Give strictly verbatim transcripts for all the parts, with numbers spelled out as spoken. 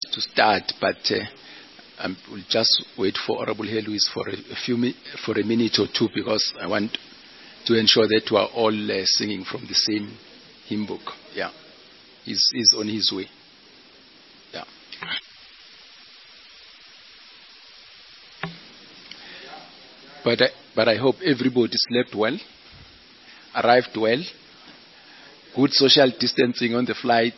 to start, but uh, um, we'll just wait for Honorable Louis for a, a few mi- for a minute or two, because I want to ensure that we are all uh, singing from the same hymn book. Yeah, he's, he's on his way. Yeah. But I, but I hope everybody slept well, arrived well, good social distancing on the flight.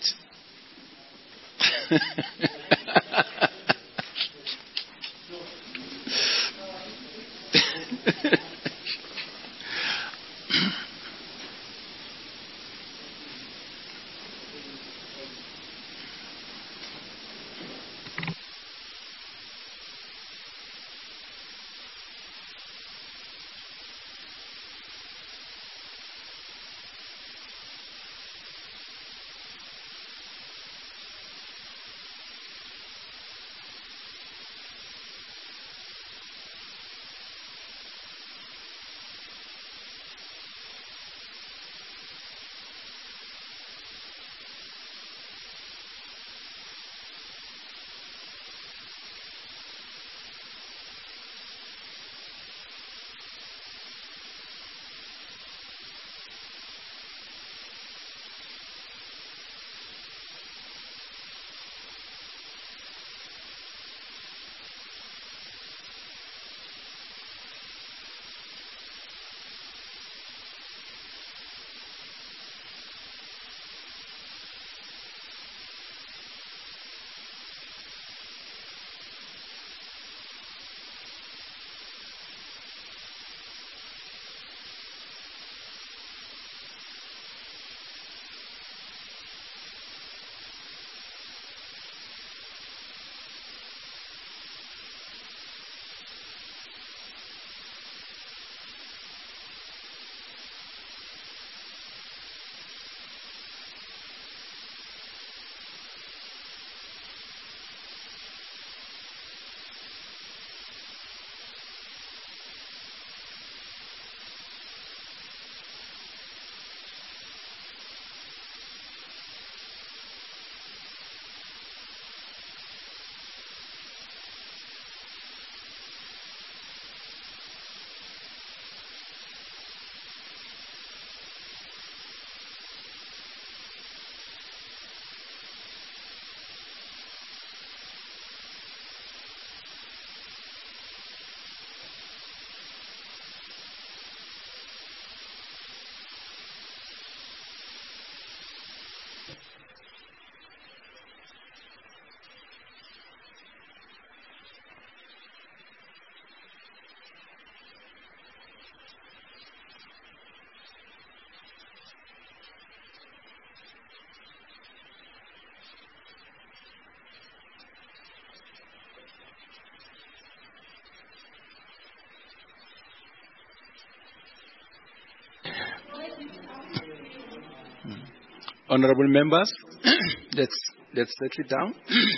Honorable members, let's let's settle down.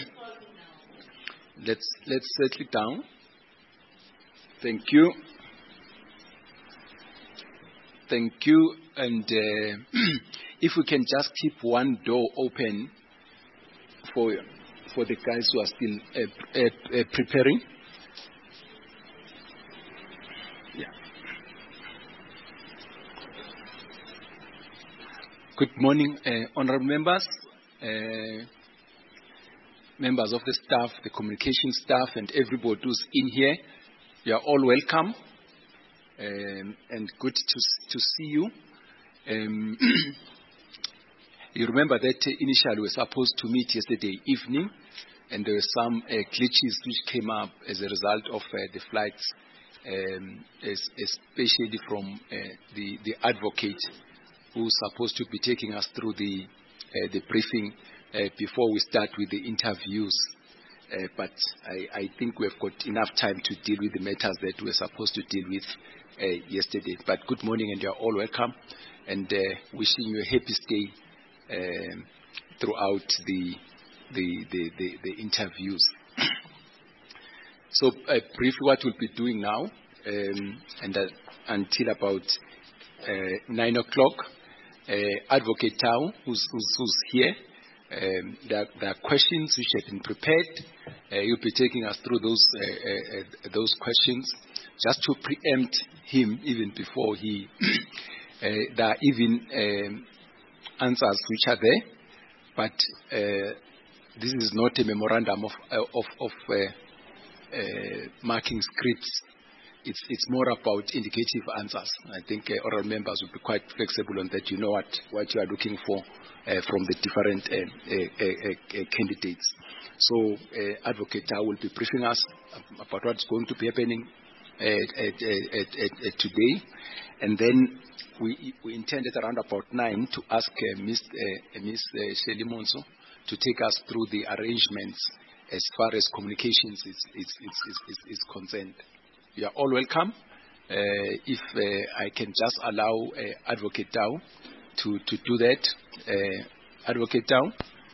let's let's settle down. Thank you. Thank you. And uh, if we can just keep one door open for for the guys who are still uh, uh, uh, preparing. Yeah. Good morning, uh, honorable members, uh, members of the staff, the communication staff, and everybody who's in here. You are all welcome, um, and good to to see you. Um, you remember that uh, initially we were supposed to meet yesterday evening, and there were some uh, glitches which came up as a result of uh, the flights, um, as, especially from uh, the the advocate who's supposed to be taking us through the uh, the briefing uh, before we start with the interviews. Uh, but I, I think we've got enough time to deal with the matters that we were supposed to deal with uh, yesterday. But good morning, and you're all welcome, and uh, wishing you a happy stay um, throughout the the the, the, the interviews. So uh, briefly, what we'll be doing now, um, and uh, until about uh, nine o'clock. Uh, Advocate Tau, who's, who's, who's here, Um, there, there are questions which have been prepared. Uh, you'll be taking us through those uh, uh, uh, those questions, just to preempt him even before he. uh, there are even um, answers which are there, but uh, this is not a memorandum of uh, of, of uh, uh, marking scripts. It's it's more about indicative answers. I think uh, oral members will be quite flexible on that. You know what what you are looking for uh, from the different uh, uh, uh, uh, candidates. So uh, Advocate Tau will be briefing us about what's going to be happening uh, at, at, at, at today, and then we we intended around about nine to ask uh, Miz Uh, Miz Uh, Shirley Monso to take us through the arrangements as far as communications is is is is, is, is concerned. You are all welcome. Uh, if uh, I can just allow uh, Advocate Tau to, to do that. Uh, Advocate Tau.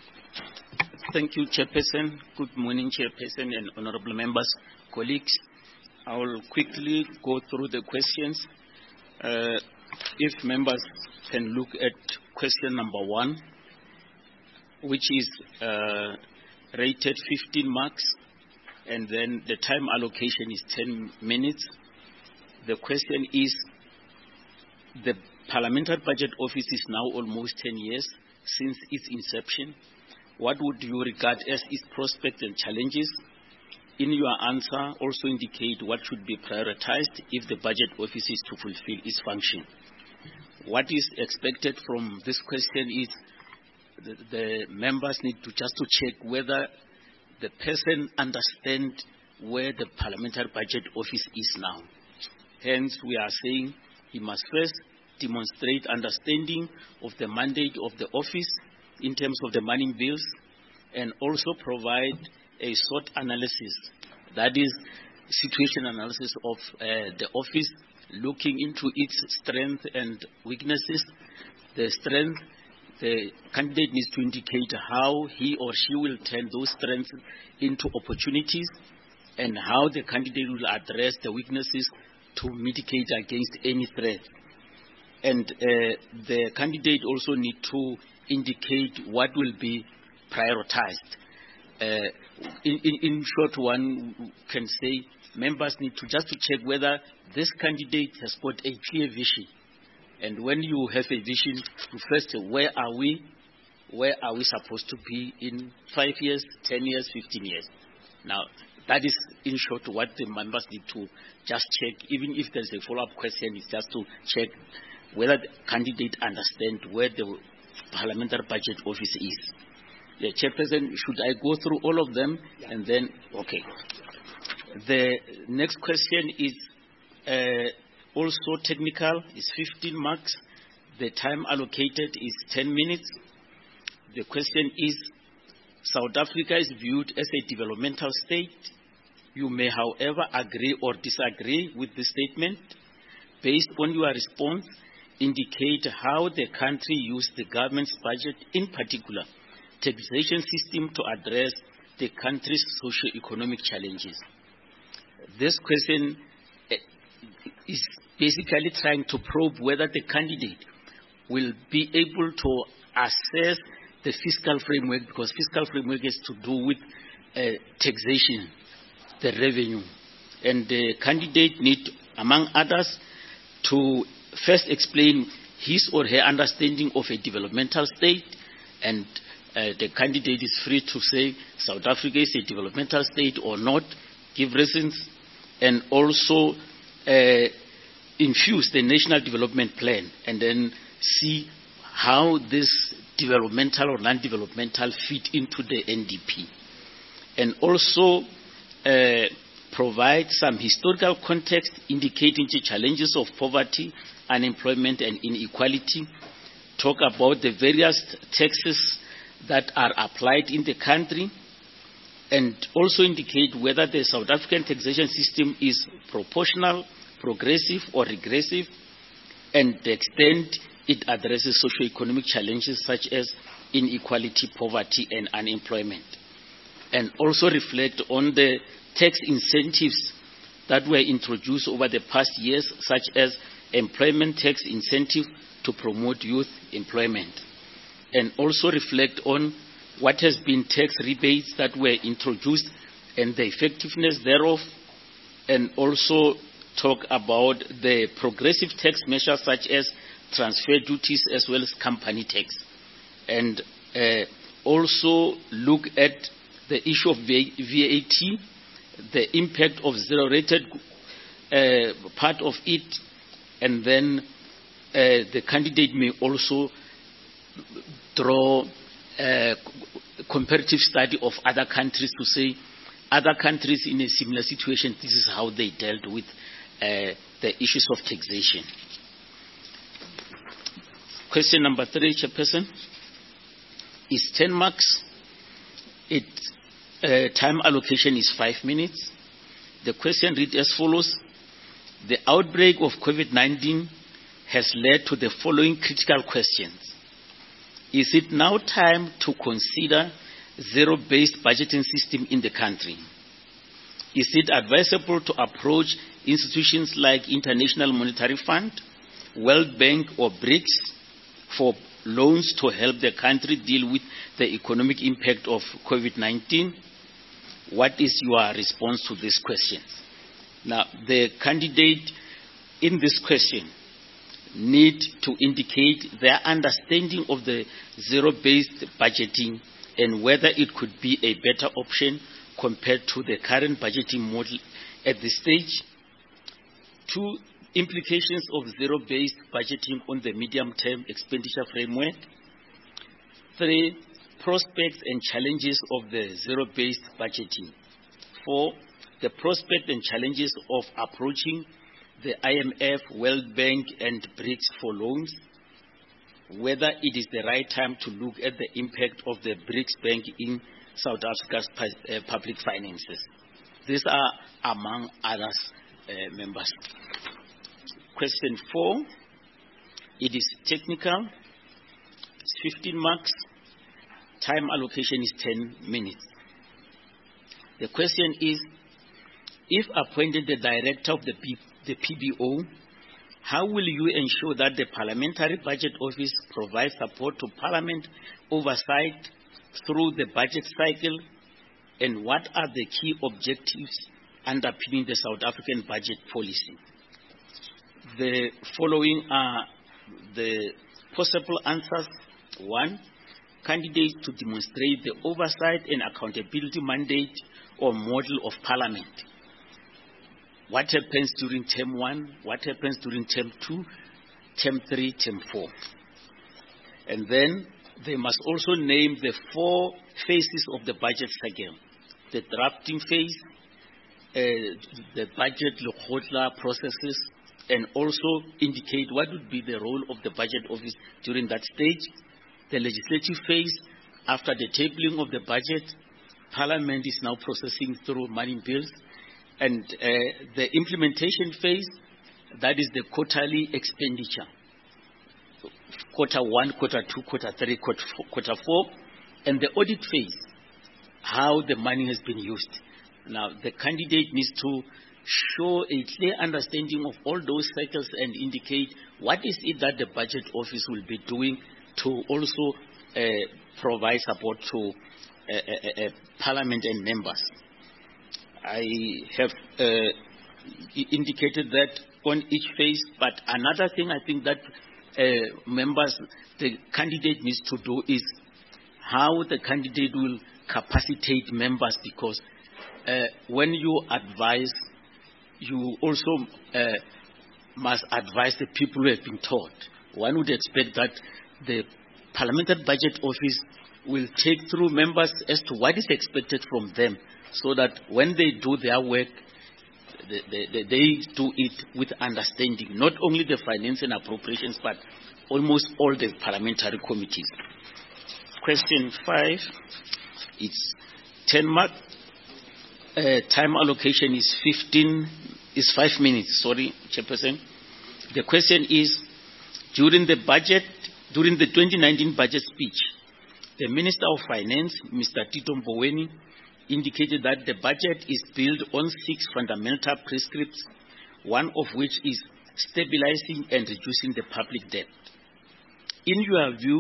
Thank you, Chairperson. Good morning, Chairperson and honorable members, colleagues. I will quickly go through the questions. Uh, if members can look at question number one, which is uh, rated fifteen marks, and then the time allocation is ten minutes. The question is, the Parliamentary Budget Office is now almost ten years since its inception. What would you regard as its prospects and challenges? In your answer, also indicate what should be prioritized if the Budget Office is to fulfill its function. What is expected from this question is the, the members need to just to check whether the person understands where the Parliamentary Budget Office is now. Hence, we are saying he must first demonstrate understanding of the mandate of the office in terms of the money bills, and also provide a SWOT analysis, that is situation analysis of uh, the office, looking into its strengths and weaknesses. The strength, the candidate needs to indicate how he or she will turn those strengths into opportunities, and how the candidate will address the weaknesses to mitigate against any threat. And uh, the candidate also need to indicate what will be prioritized. Uh, in, in, in short, one can say members need to just to check whether this candidate has got a clear vision. And when you have a vision, you first say, where are we? Where are we supposed to be in five years, ten years, fifteen years? Now, that is, in short, what the members need to just check. Even if there's a follow-up question, it's just to check whether the candidate understands where the Parliamentary Budget Office is. The Chairperson, should I go through all of them? Yeah. And then, okay. The next question is uh, also technical, is fifteen marks. The time allocated is ten minutes. The question is, South Africa is viewed as a developmental state. You may, however, agree or disagree with the statement. Based on your response, indicate how the country used the government's budget, in particular, taxation system, to address the country's socio-economic challenges. This question is basically trying to probe whether the candidate will be able to assess the fiscal framework, because fiscal framework has to do with uh, taxation, the revenue. And the candidate need, among others, to first explain his or her understanding of a developmental state, and uh, the candidate is free to say South Africa is a developmental state or not, give reasons, and also uh, infuse the National Development Plan, and then see how this developmental or non-developmental fit into the N D P. And also uh, provide some historical context indicating the challenges of poverty, unemployment, and inequality. Talk about the various taxes that are applied in the country, and also indicate whether the South African taxation system is proportional, progressive, or regressive, and the extent it addresses socio-economic challenges such as inequality, poverty, and unemployment. And also reflect on the tax incentives that were introduced over the past years, such as employment tax incentive to promote youth employment. And also reflect on what has been tax rebates that were introduced and the effectiveness thereof, and also talk about the progressive tax measures such as transfer duties as well as company tax, and uh, also look at the issue of V A T, the impact of zero-rated uh, part of it, and then uh, the candidate may also draw a comparative study of other countries to say, other countries in a similar situation, this is how they dealt with uh, the issues of taxation. Question number three, Chairperson, is ten marks. It, uh, time allocation is five minutes. The question reads as follows. The outbreak of COVID nineteen has led to the following critical questions. Is it now time to consider zero-based budgeting system in the country? Is it advisable to approach institutions like International Monetary Fund, World Bank, or BRICS for loans to help the country deal with the economic impact of COVID nineteen? What is your response to these questions? Now, the candidate in this question need to indicate their understanding of the zero-based budgeting and whether it could be a better option compared to the current budgeting model at this stage. Two, implications of zero-based budgeting on the medium-term expenditure framework. Three, prospects and challenges of the zero-based budgeting. Four, the prospect and challenges of approaching the I M F, World Bank, and BRICS for loans, whether it is the right time to look at the impact of the BRICS Bank in South Africa's uh, public finances. These are among others, uh, members. Question four, it is technical, it's fifteen marks, time allocation is ten minutes. The question is, if appointed the director of the P the P B O, how will you ensure that the Parliamentary Budget Office provides support to Parliament oversight through the budget cycle, and what are the key objectives underpinning the South African budget policy? The following are the possible answers. One, candidates to demonstrate the oversight and accountability mandate or model of Parliament. What happens during term one? What happens during term two, term three, term four? And then they must also name the four phases of the budget cycle: the drafting phase, uh, the budget lekgotla processes, and also indicate what would be the role of the budget office during that stage. The legislative phase, after the tabling of the budget, Parliament is now processing through money bills. And uh, the implementation phase, that is the quarterly expenditure. Quarter one, quarter two, quarter three, quarter four, quarter four. And the audit phase, how the money has been used. Now, the candidate needs to show a clear understanding of all those cycles and indicate what is it that the budget office will be doing to also uh, provide support to uh, uh, uh, Parliament and members. I have uh, indicated that on each phase, but another thing I think that uh, members, the candidate needs to do is how the candidate will capacitate members, because uh, when you advise, you also uh, must advise the people who have been taught. One would expect that the Parliamentary Budget Office will take through members as to what is expected from them, so that when they do their work, they, they, they do it with understanding, not only the finance and appropriations, but almost all the parliamentary committees. Question five, it's ten mark. Uh, time allocation is fifteen, is five minutes, sorry, Chairperson. The question is, during the budget, during the twenty nineteen budget speech, the Minister of Finance, Mister Tito Mboweni, indicated that the budget is built on six fundamental prescripts, one of which is stabilizing and reducing the public debt. In your view,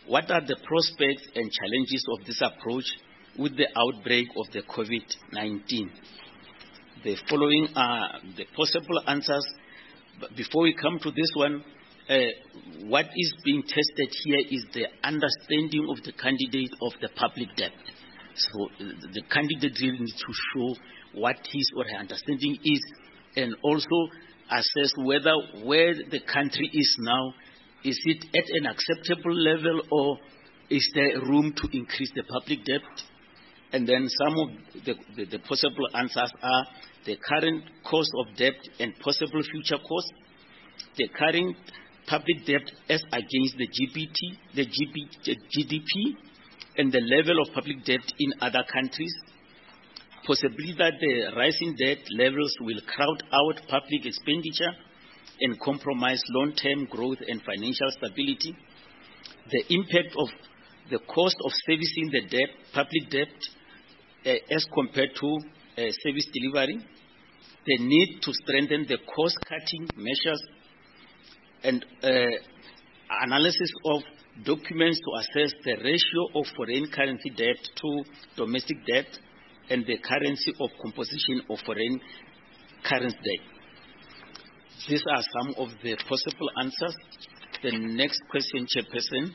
what are the prospects and challenges of this approach with the outbreak of the COVID nineteen? The following are the possible answers. But before we come to this one, uh, what is being tested here is the understanding of the candidate of the public debt. So the candidate really needs to show what his or her understanding is, and also assess whether where the country is now, is it at an acceptable level, or is there room to increase the public debt? And then some of the, the, the possible answers are the current cost of debt and possible future costs, the current public debt as against the G P T, the G D P, and the level of public debt in other countries, possibly that the rising debt levels will crowd out public expenditure and compromise long-term growth and financial stability, the impact of the cost of servicing the debt, public debt uh, as compared to uh, service delivery, the need to strengthen the cost-cutting measures, and uh, analysis of documents to assess the ratio of foreign currency debt to domestic debt and the currency of composition of foreign currency debt. These are some of the possible answers. The next question, Chairperson,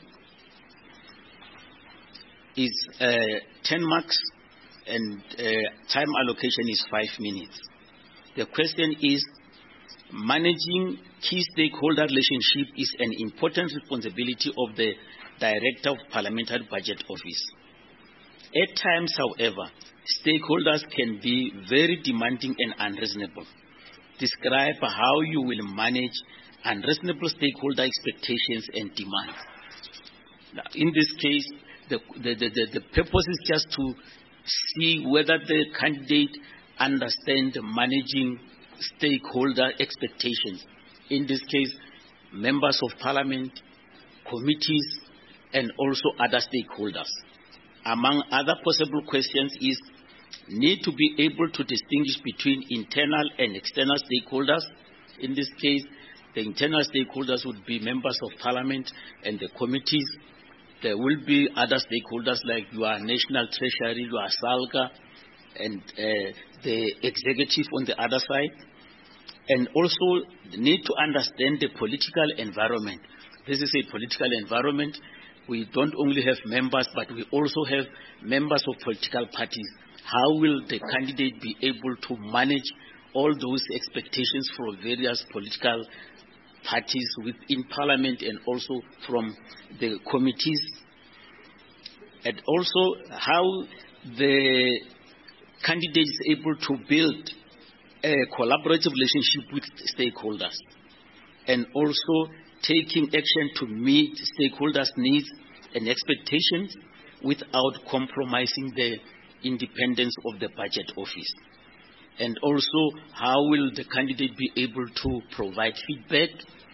is uh, ten marks, and uh, time allocation is five minutes. The question is, managing key stakeholder relationship is an important responsibility of the Director of Parliamentary Budget Office. At times, however, stakeholders can be very demanding and unreasonable. Describe how you will manage unreasonable stakeholder expectations and demands. Now, in this case, the, the, the, the purpose is just to see whether the candidate understands managing stakeholder expectations. In this case, members of parliament, committees, and also other stakeholders. Among other possible questions is need to be able to distinguish between internal and external stakeholders. In this case, the internal stakeholders would be members of parliament and the committees. There will be other stakeholders like your National Treasury, your SALGA, and uh, the executive on the other side. And also need to understand the political environment. This is a political environment. We don't only have members, but we also have members of political parties. How will the candidate be able to manage all those expectations from various political parties within parliament and also from the committees? And also how the candidate is able to build a collaborative relationship with stakeholders, and also taking action to meet stakeholders' needs and expectations without compromising the independence of the budget office. And also, how will the candidate be able to provide feedback?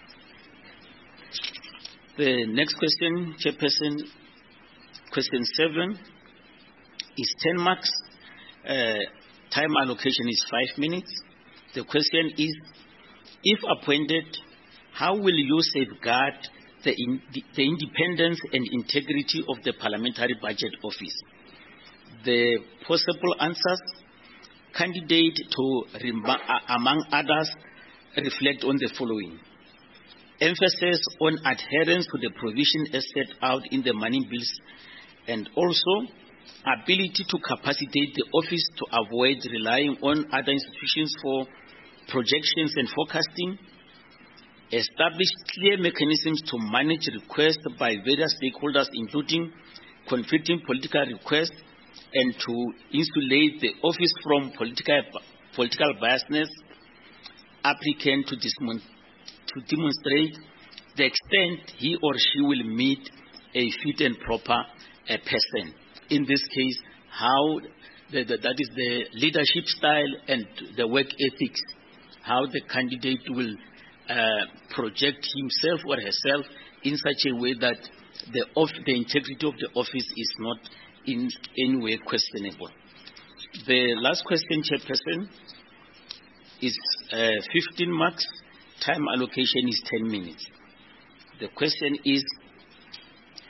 The next question, Chairperson, question seven, is ten marks. Uh, time allocation is five minutes. The question is, if appointed, how will you safeguard the, in, the, the independence and integrity of the Parliamentary Budget Office? The possible answers: candidate to, among others, reflect on the following. Emphasis on adherence to the provision as set out in the money bills, and also ability to capacitate the office to avoid relying on other institutions for projections and forecasting. Establish clear mechanisms to manage requests by various stakeholders, including conflicting political requests, and to insulate the office from political, political biasness. Applicant to, to demonstrate the extent he or she will meet a fit and proper a person. In this case, how the, the, that is the leadership style and the work ethics, how the candidate will uh, project himself or herself in such a way that the, of, the integrity of the office is not in any way questionable. The last question, Chairperson, is uh, fifteen marks. Time allocation is ten minutes. The question is,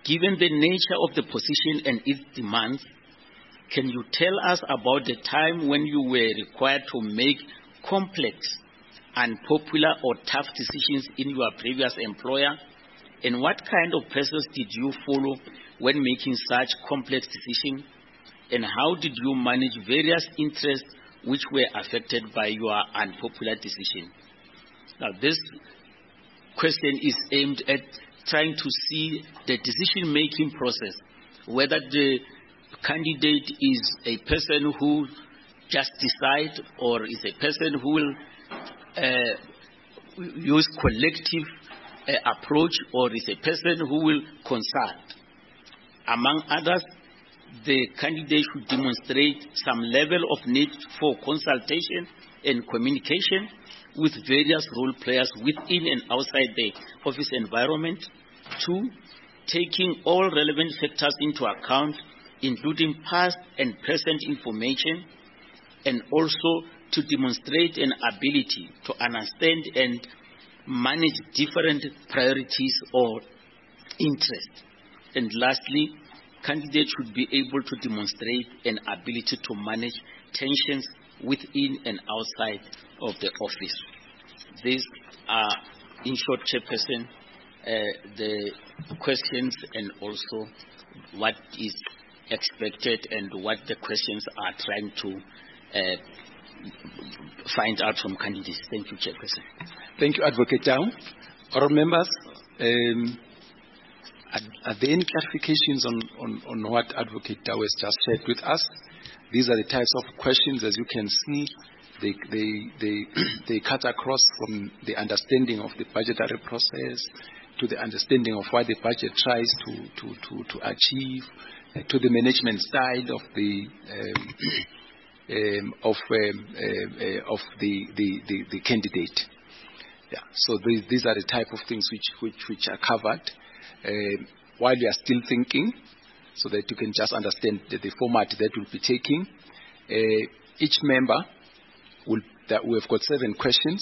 Given the nature of the position and its demands, can you tell us about the time when you were required to make complex, unpopular or tough decisions in your previous employer? And what kind of process did you follow when making such complex decisions? And how did you manage various interests which were affected by your unpopular decision? Now, this question is aimed at trying to see the decision-making process, whether the candidate is a person who just decides or is a person who will uh, use collective uh, approach or is a person who will consult. Among others, the candidate should demonstrate some level of need for consultation and communication with various role players within and outside the office environment. Two, taking all relevant factors into account, including past and present information, and also to demonstrate an ability to understand and manage different priorities or interests. And lastly, candidates should be able to demonstrate an ability to manage tensions within and outside of the office. These are, in short, Chairperson, uh, the questions and also what is expected and what the questions are trying to uh, find out from candidates. Thank you, Chairperson. Thank you, Advocate Dow. Honourable members, um, are, are there any clarifications on, on, on what Advocate Dow has just shared with us? These are the types of questions, as you can see, they, they, they, they cut across from the understanding of the budgetary process to the understanding of what the budget tries to, to, to, to achieve, uh, to the management side of the um, um, of um, uh, uh, of the, the, the, the candidate. Yeah. So these, these are the type of things which which, which are covered um, while you are still thinking, so that you can just understand the, the format that we'll be taking. Uh, each member will that we have got seven questions.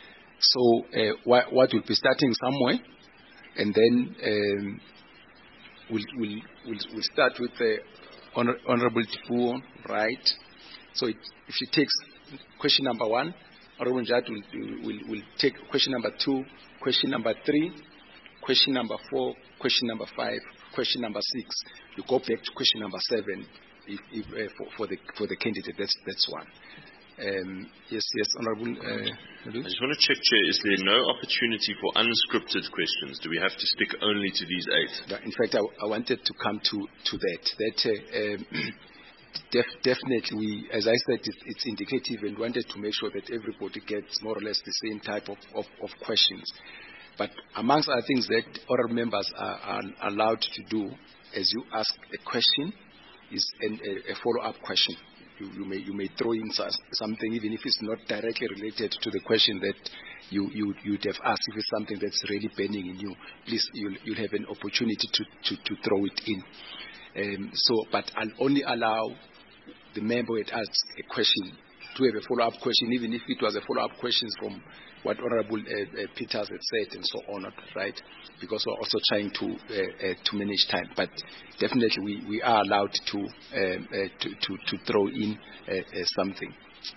So uh, what, what we'll be starting somewhere, and then um, we'll, we'll, we'll, we'll start with the honor, Honourable Tipuo, right? So it, if she takes question number one, Honourable Njat will, will, will take question number two, question number three, question number four, question number five, question number six. You go back to question number seven if, if, uh, for, for, the, for the candidate. That's, that's one. Um, yes, yes, Honourable. Uh, I just want to check, Chair, is there no opportunity for unscripted questions? Do we have to stick only to these eight? In fact, I, I wanted to come to, to that. That uh, um, def, definitely, we, as I said, it, it's indicative and wanted to make sure that everybody gets more or less the same type of, of, of questions. But amongst other things that other members are, are allowed to do, as you ask a question, is an, a, a follow-up question. You, you, may, you may throw in something, even if it's not directly related to the question that you, you, you'd have asked. If it's something that's really burning in you, please, you'll, you'll have an opportunity to, to, to throw it in. Um, so, but I'll only allow the member who had asked a question to have a follow-up question, even if it was a follow-up question from what Honourable uh, uh, Peters had said and so on, right? Because we're also trying to uh, uh, to manage time. But definitely we, we are allowed to, um, uh, to, to, to throw in uh, uh, something.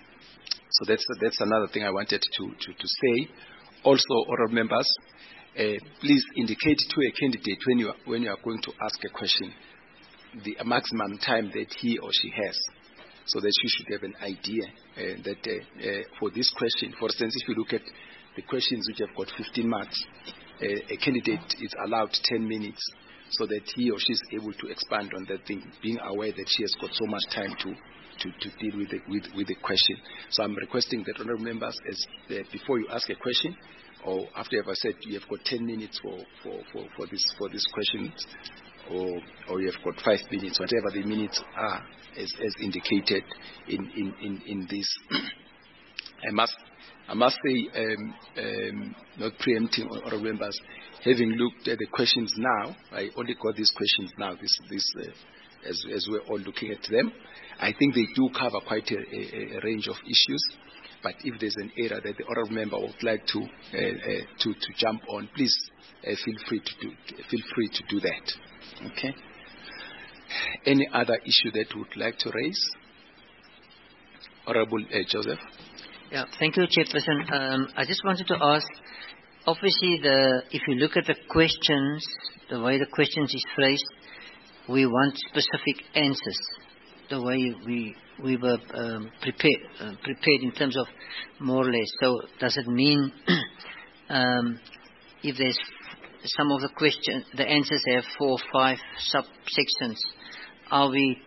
So that's that's another thing I wanted to, to, to say. Also, honourable members, uh, please indicate to a candidate when you, are, when you are going to ask a question the maximum time that he or she has, so that you should have an idea uh, that uh, uh, for this question, for instance, if you look at the questions which have got fifteen marks, uh, a candidate is allowed ten minutes so that he or she is able to expand on that thing, being aware that she has got so much time to, to, to deal with the, with, with the question. So I'm requesting that honourable members, as uh, before you ask a question, or after I've said you have got ten minutes for, for, for, for, this, for this question, or, or you have got five minutes, whatever the minutes are, as, as indicated in, in, in, in this. I must I must say, um, um, not preempting honourable members, having looked at the questions now, I only got these questions now, this, this, uh, as, as we're all looking at them. I think they do cover quite a, a, a range of issues, but if there's an area that the honourable member would like to, uh, uh, to, to jump on, please uh, feel free to do, feel free to do that. Okay. Any other issue that you would like to raise? Honorable uh, Joseph. Yeah, thank you, Chairperson. Um, I just wanted to ask, obviously, the if you look at the questions, the way the questions is phrased, we want specific answers. The way we we were um, prepared uh, prepared in terms of more or less. So does it mean um, if there's some of the questions, the answers have four or five subsections, are we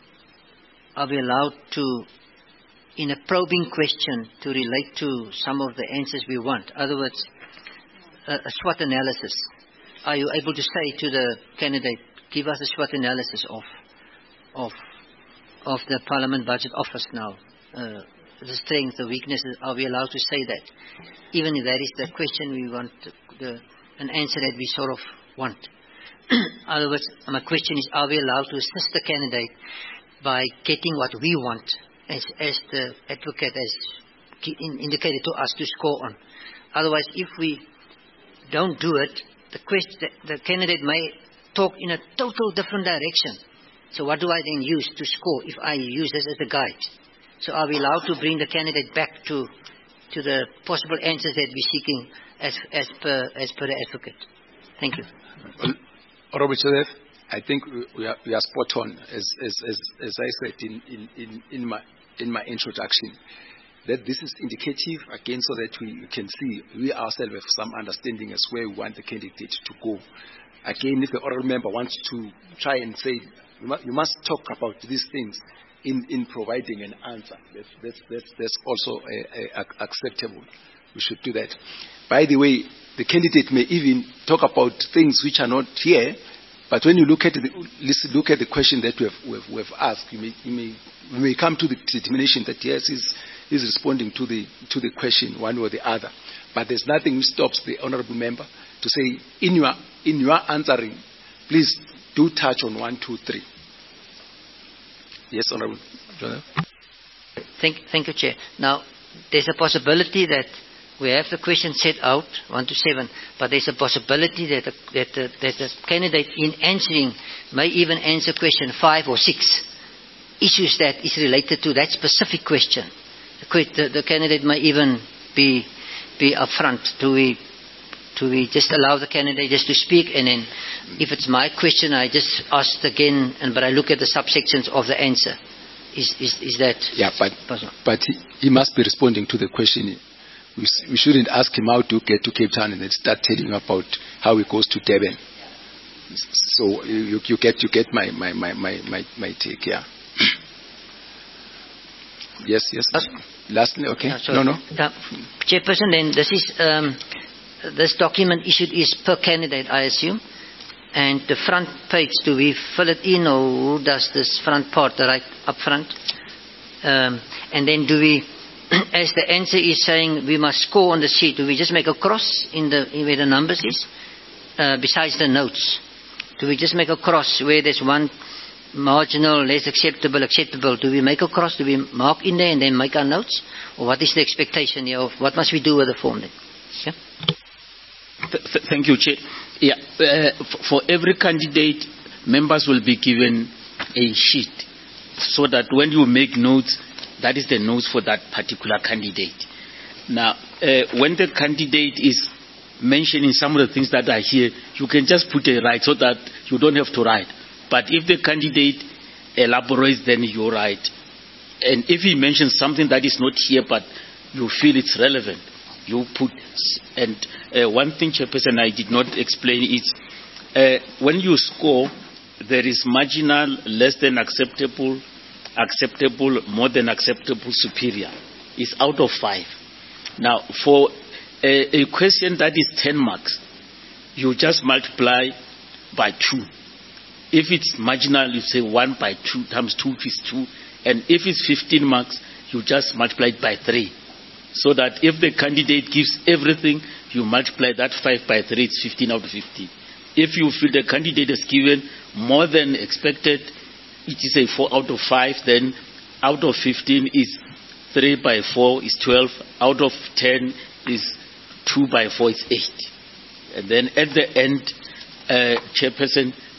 are we allowed to, in a probing question, to relate to some of the answers we want? In other words, a, a SWOT analysis. Are you able to say to the candidate, give us a SWOT analysis of of of the Parliament Budget Office now? Uh, the strengths, the weaknesses, are we allowed to say that? Even if that is the question we want, the, an answer that we sort of want. In other words, my question is, are we allowed to assist the candidate by getting what we want, as, as the advocate has indicated to us to score on? Otherwise, if we don't do it, the, question, the, the candidate may talk in a total different direction. So what do I then use to score if I use this as a guide? So are we allowed to bring the candidate back to to the possible answers that we're seeking as as per as per the advocate? Thank you. Honorable Joseph, I think we are, we are spot on, as as as, as I said in, in, in, in my in my introduction, that this is indicative again, so that we can see we ourselves have some understanding as where we want the candidate to go. Again, if the oral member wants to try and say, you must, you must talk about these things in, in providing an answer, that's, that's, that's, that's also a, a, acceptable. We should do that. By the way, the candidate may even talk about things which are not here, but when you look at the, listen, look at the question that we have, we have, we have asked, you may, you, may, you may come to the determination that yes, he's, he's responding to the, to the question one or the other. But there's nothing which stops the honorable member to say, in your, in your answering, please do touch on one, two, three. Yes, Honorable Joseph. Thank, thank you, Chair. Now, there's a possibility that we have the question set out, one to seven, but there's a possibility that the, that the, that the candidate in answering may even answer question five or six issues that is related to that specific question. The, the, the candidate may even be be upfront. Do we do we just allow the candidate just to speak, and then if it's my question, I just ask again, and but I look at the subsections of the answer. Is is, is that yeah? But possible? But he, he must be responding to the question. We, we shouldn't ask him how to get to Cape Town and then start telling him about how he goes to Durban. So you, you get you get my my, my, my, my, my take, yeah. Yes, yes. Last, Lastly, okay. No, no. no. Uh, Chairperson, then this is um, this document issued is per candidate, I assume, and the front page, do we fill it in, or who does this front part, the right up front? Um, and then do we, as the answer is saying we must score on the sheet, do we just make a cross in the in where the numbers is, uh, besides the notes? Do we just make a cross where there's one marginal, less acceptable, acceptable? Do we make a cross? Do we mark in there and then make our notes? Or what is the expectation here of what must we do with the form then? Yeah? Th th thank you, Chair. Yeah, uh, for every candidate, members will be given a sheet so that when you make notes, that is the notes for that particular candidate. Now, uh, when the candidate is mentioning some of the things that are here, you can just put a write so that you don't have to write. But if the candidate elaborates, then you write. And if he mentions something that is not here but you feel it's relevant, you put. And uh, one thing, Chairperson, I did not explain is uh, when you score, there is marginal, less than acceptable, acceptable, more than acceptable, superior. It's out of five. Now, for a, a question that is ten marks, you just multiply by two. If it's marginal, you say one by two times two is two. And if it's fifteen marks, you just multiply it by three. So that if the candidate gives everything, you multiply that five by three, it's fifteen out of fifteen. If you feel the candidate has given more than expected, it is a four out of five, then out of fifteen is three by four is twelve. Out of ten is two by four is eight. And then at the end, uh, Chairperson,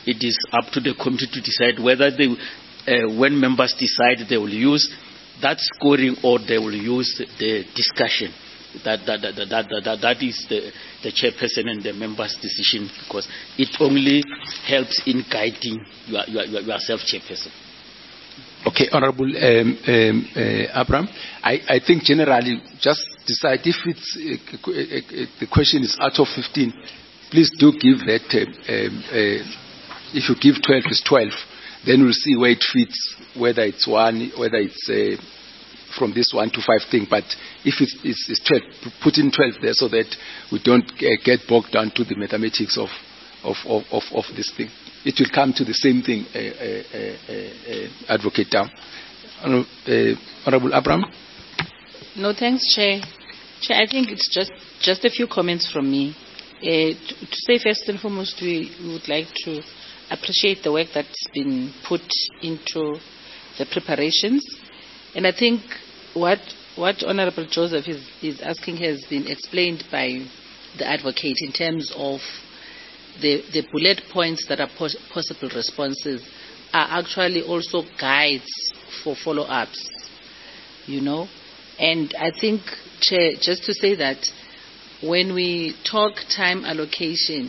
it is up to the committee to decide whether they, uh, when members decide they will use that scoring or they will use the discussion. That, that, that, that, that, that, that is the, the chairperson and the members' decision, because it only helps in guiding your, your, your, yourself, chairperson. Okay, Honorable um, um, uh, Abraham, I, I think generally just decide if it's uh, uh, uh, the question is out of fifteen, please do give that. Uh, um, uh, if you give twelve, it's twelve. Then we'll see where it fits, whether it's one, whether it's uh, from this one to five thing. But if it's, it's, it's twelve, put in twelve there so that we don't uh, get bogged down to the mathematics of of, of, of, of this thing. It will come to the same thing, uh, uh, uh, uh, Advocate Down. Uh, Honorable Abraham? No, thanks, Chair. Chair, I think it's just, just a few comments from me. Uh, to, to say first and foremost, we, we would like to appreciate the work that's been put into the preparations. And I think what, what Honorable Joseph is, is asking has been explained by the advocate in terms of The, the bullet points that are pos possible responses are actually also guides for follow-ups, you know. And I think, Chair, just to say that when we talk time allocation,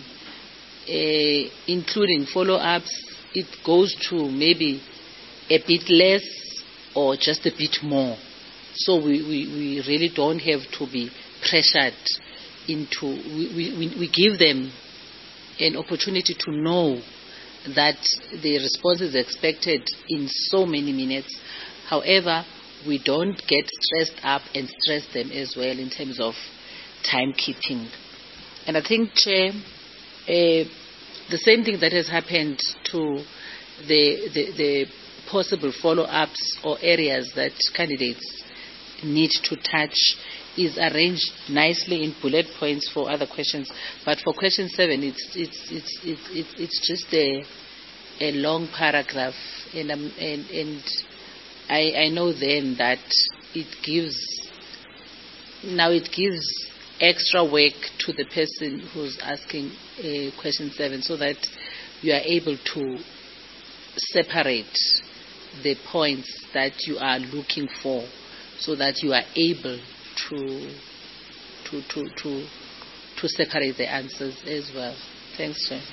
uh, including follow-ups, it goes to maybe a bit less or just a bit more. So we, we, we really don't have to be pressured into, we, we, we give them an opportunity to know that the response is expected in so many minutes. However, we don't get stressed up and stress them as well in terms of timekeeping. And I think, Chair, uh, the same thing that has happened to the, the, the possible follow-ups or areas that candidates need to touch is arranged nicely in bullet points for other questions, but for question seven, it's it's it's it's it's, it's just a a long paragraph, and um, and and I I know then that it gives now it gives extra work to the person who's asking uh, question seven, so that you are able to separate the points that you are looking for, so that you are able to to to to to separate the answers as well. Thanks, Chair.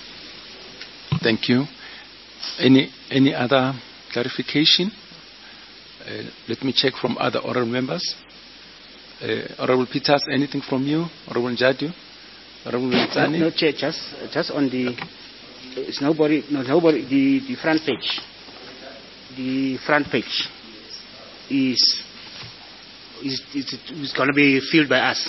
Thank you. Any any other clarification? Uh, let me check from other oral members. Uh, Honorable Peters, anything from you? Honorable Njadu? Honorable Zani? No, no, Chair, just just on the it's nobody no nobody the, the front page. The front page is Is, is, is going to be filled by us.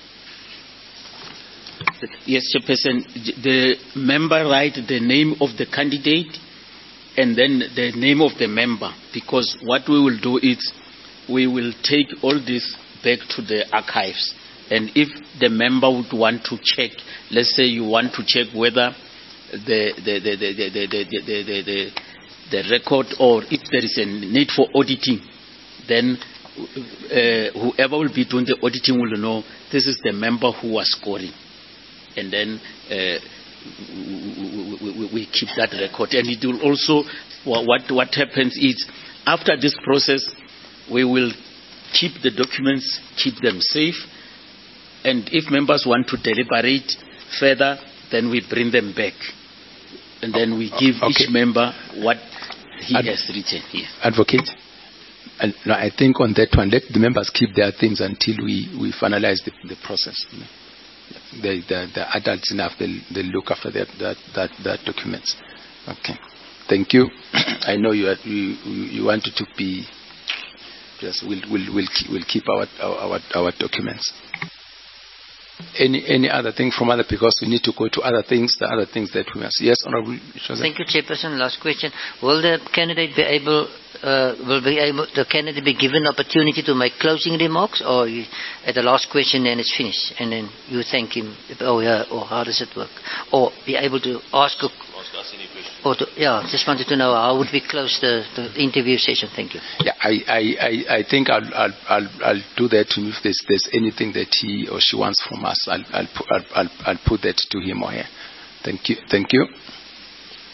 Yes, Chairperson. The member write the name of the candidate and then the name of the member, because what we will do is we will take all this back to the archives, and if the member would want to check, let's say you want to check whether the the the the the the, the, the, the, the, the record, or if there is a need for auditing, then Uh, whoever will be doing the auditing will know this is the member who was scoring, and then uh, we, we, we keep that record. And it will also, what what happens is, after this process, we will keep the documents, keep them safe, and if members want to deliberate further, then we bring them back, and then we give okay. each member what he Ad- has written here. Advocate? And no, I think on that one, let the members keep their things until we, we finalize the, the process. The, the, the adults enough, they'll, they'll look after that, that, that, that documents. Okay. Thank you. I know you, are, you, you wanted to be, just we'll, we'll, we'll, keep, we'll keep our, our, our documents. Any any other thing from other, because we need to go to other things, the other things that we must. Yes, Honorable Joseph. Thank you, Chairperson. Last question. Will the candidate be able, uh, will be able, the candidate be given opportunity to make closing remarks, or you, at the last question then it's finished, and then you thank him, oh yeah, or how does it work? Or be able to ask a, Ask us any questions. or to, yeah, just wanted to know how would we close the, the interview session. Thank you. Yeah, I, I, I, I think I'll, I'll, I'll, I'll do that to him. If there's, there's anything that he or she wants from us, I'll, I'll, I'll, I'll, I'll put that to him or her. Thank you. Thank you.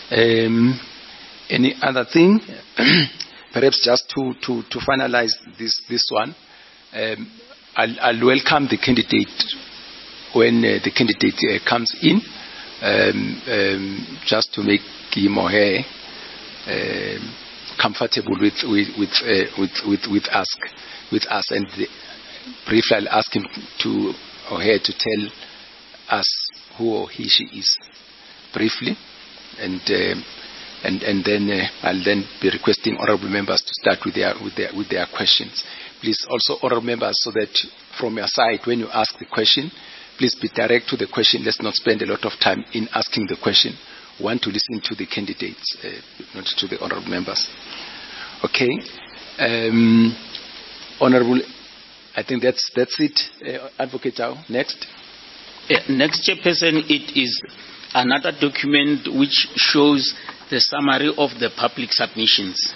Um, any other thing? Perhaps just to, to, to finalize this, this one, um, I'll, I'll welcome the candidate when uh, the candidate uh, comes in, um, um, just to make him or her uh, comfortable with with with, uh, with with with us, with us, and the, briefly I'll ask him to or her to tell us who or he she is, briefly, and uh, and and then uh, I'll then be requesting honourable members to start with their with their with their questions. Please also honourable members, so that from your side when you ask the question, please be direct to the question. Let's not spend a lot of time in asking the question. We want to listen to the candidates, uh, not to the honourable members. Okay, um, honourable. I think that's that's it. Uh, Advocate Zhao, next. Uh, next, Chairperson, it is another document which shows the summary of the public submissions.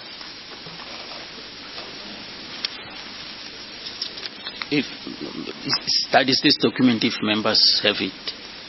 If that is this document, if members have it.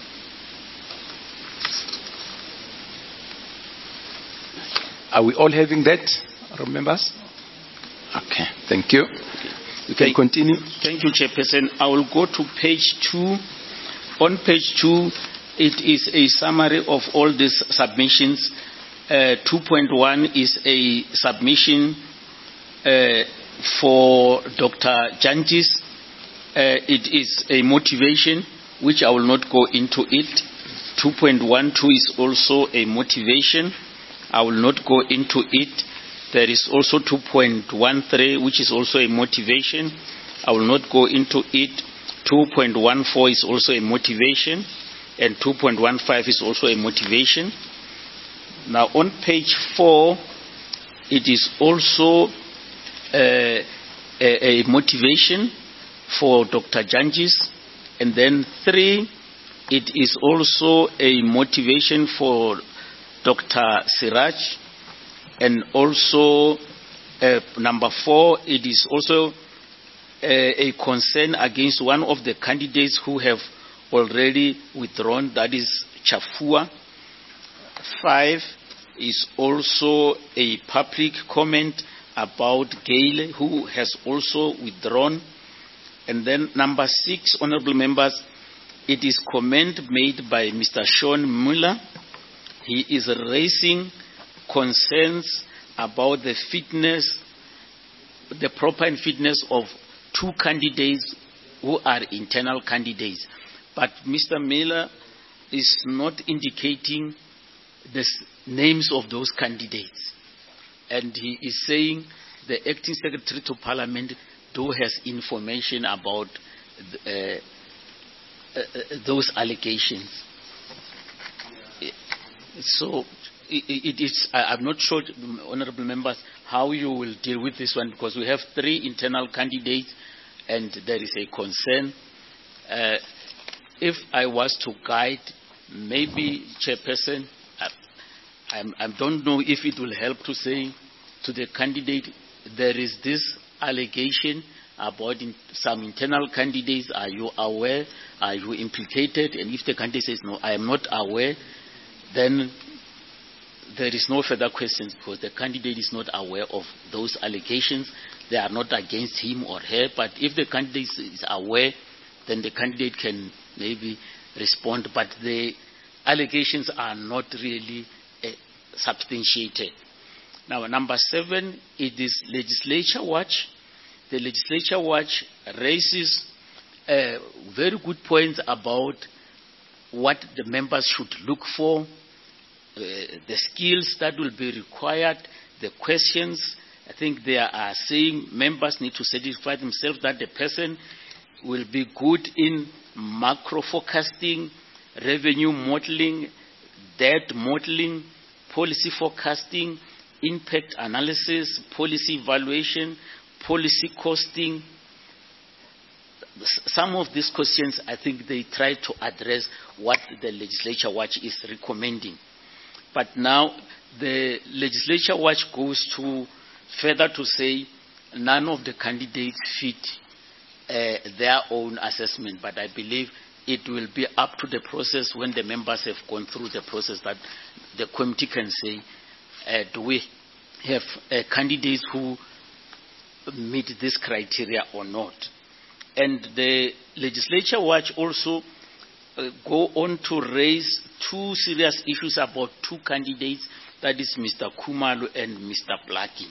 Are we all having that, members? Okay, thank you. You can thank, continue. Thank you, Chairperson. I will go to page two. On page two, it is a summary of all these submissions. Uh, two point one is a submission uh, for Doctor Jantjies. Uh, it is a motivation, which I will not go into it. two point one two is also a motivation. I will not go into it. There is also two point one three, which is also a motivation. I will not go into it. two point one four is also a motivation. And two point one five is also a motivation. Now, on page four, it is also uh, a, a motivation for Doctor Jantjies. And then three, it is also a motivation for Doctor Siraj. And also, uh, number four, it is also a, a concern against one of the candidates who have already withdrawn, that is Chafua. Five is also a public comment about Gail, who has also withdrawn. And then number six, honorable members, it is comment made by Mister Sean Muller. He is raising concerns about the fitness, the proper fitness of two candidates who are internal candidates. But Mister Miller is not indicating the names of those candidates. And he is saying the acting secretary to Parliament do has information about uh, uh, those allegations. So it, it is, I'm not sure, honorable members, how you will deal with this one, because we have three internal candidates and there is a concern. Uh, if I was to guide, maybe, Chairperson, I, I, I don't know if it will help to say to the candidate, there is this allegation about in, some internal candidates. Are you aware? Are you implicated? And if the candidate says, no, I am not aware, then there is no further questions, because the candidate is not aware of those allegations. They are not against him or her. But if the candidate is aware, then the candidate can maybe respond. But the allegations are not really uh, substantiated. Now, number seven, it is Legislature Watch. The Legislature Watch raises uh, very good points about what the members should look for, uh, the skills that will be required, the questions. I think they are saying members need to certify themselves that the person will be good in macro forecasting, revenue modeling, debt modeling, policy forecasting, impact analysis, policy evaluation, policy costing. Some of these questions, I think they try to address what the Legislature Watch is recommending. But now the Legislature Watch goes to further to say none of the candidates fit uh, their own assessment. But I believe it will be up to the process when the members have gone through the process that the committee can say, uh, do we have uh, candidates who meet this criteria or not. And the Legislature Watch also uh, go on to raise two serious issues about two candidates, that is Mister Khumalo and Mister Blackie.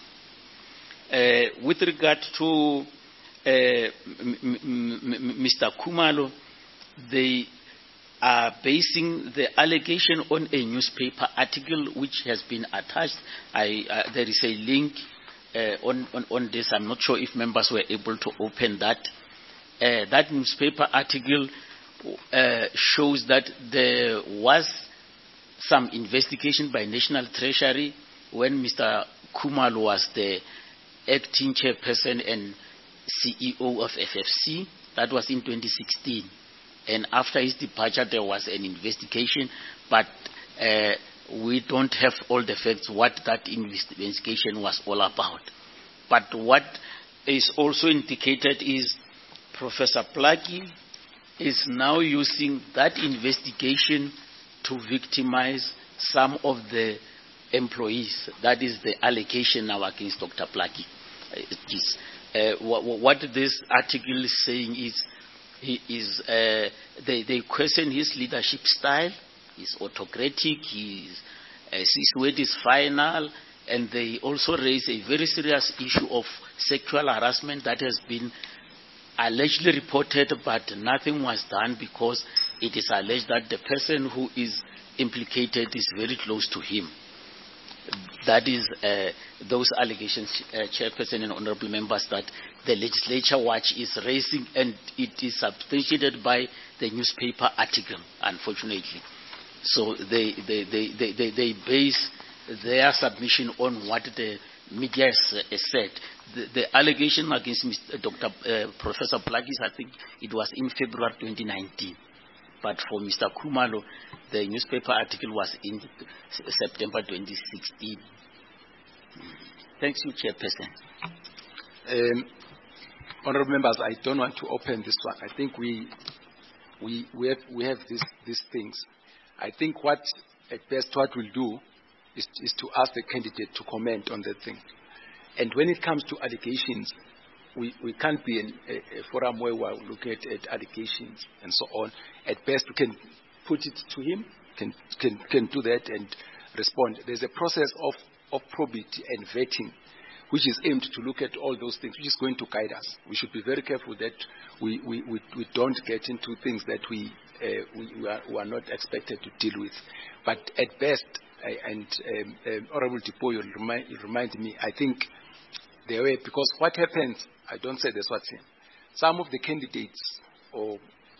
Uh, with regard to uh, m m m Mister Khumalo, they are basing the allegation on a newspaper article which has been attached. I, uh, there is a link uh, on, on, on this. I'm not sure if members were able to open that. Uh, that newspaper article uh, shows that there was some investigation by National Treasury when Mister Khumalo was the acting chairperson and C E O of F F C. That was in twenty sixteen. And after his departure, there was an investigation, but uh, we don't have all the facts what that investigation was all about. But what is also indicated is Professor Blackie is now using that investigation to victimize some of the employees. That is the allegation now against Doctor Blackie. It is, uh, what, what this article is saying is he is, uh, they, they question his leadership style. He's autocratic, he's, uh, his word is final, and they also raise a very serious issue of sexual harassment that has been allegedly reported, but nothing was done because it is alleged that the person who is implicated is very close to him. That is uh, those allegations, uh, Chairperson and honorable members, that the Legislature Watch is raising, and it is substantiated by the newspaper article, unfortunately. So they, they, they, they, they, they base their submission on what the media has uh, said. The, the allegation against Mister Doctor Uh, Professor Blackie, I think it was in February twenty nineteen. But for Mister Khumalo, the newspaper article was in September twenty sixteen. Thanks you, Chairperson. Um, honorable members, I don't want to open this one. I think we we we have we have these these things. I think what at best what we'll do is is to ask the candidate to comment on that thing. And when it comes to allegations, we, we can't be in a, a forum where we're looking at, at allegations and so on. At best, we can put it to him, can can can do that and respond. There's a process of, of probity and vetting, which is aimed to look at all those things, which is going to guide us. We should be very careful that we, we, we, we don't get into things that we, uh, we, we, are, we are not expected to deal with. But at best, I, and um, um, Honorable Tipoyo remind, remind me, I think the way, because what happens, I don't say that's what's in. Some of the candidates or,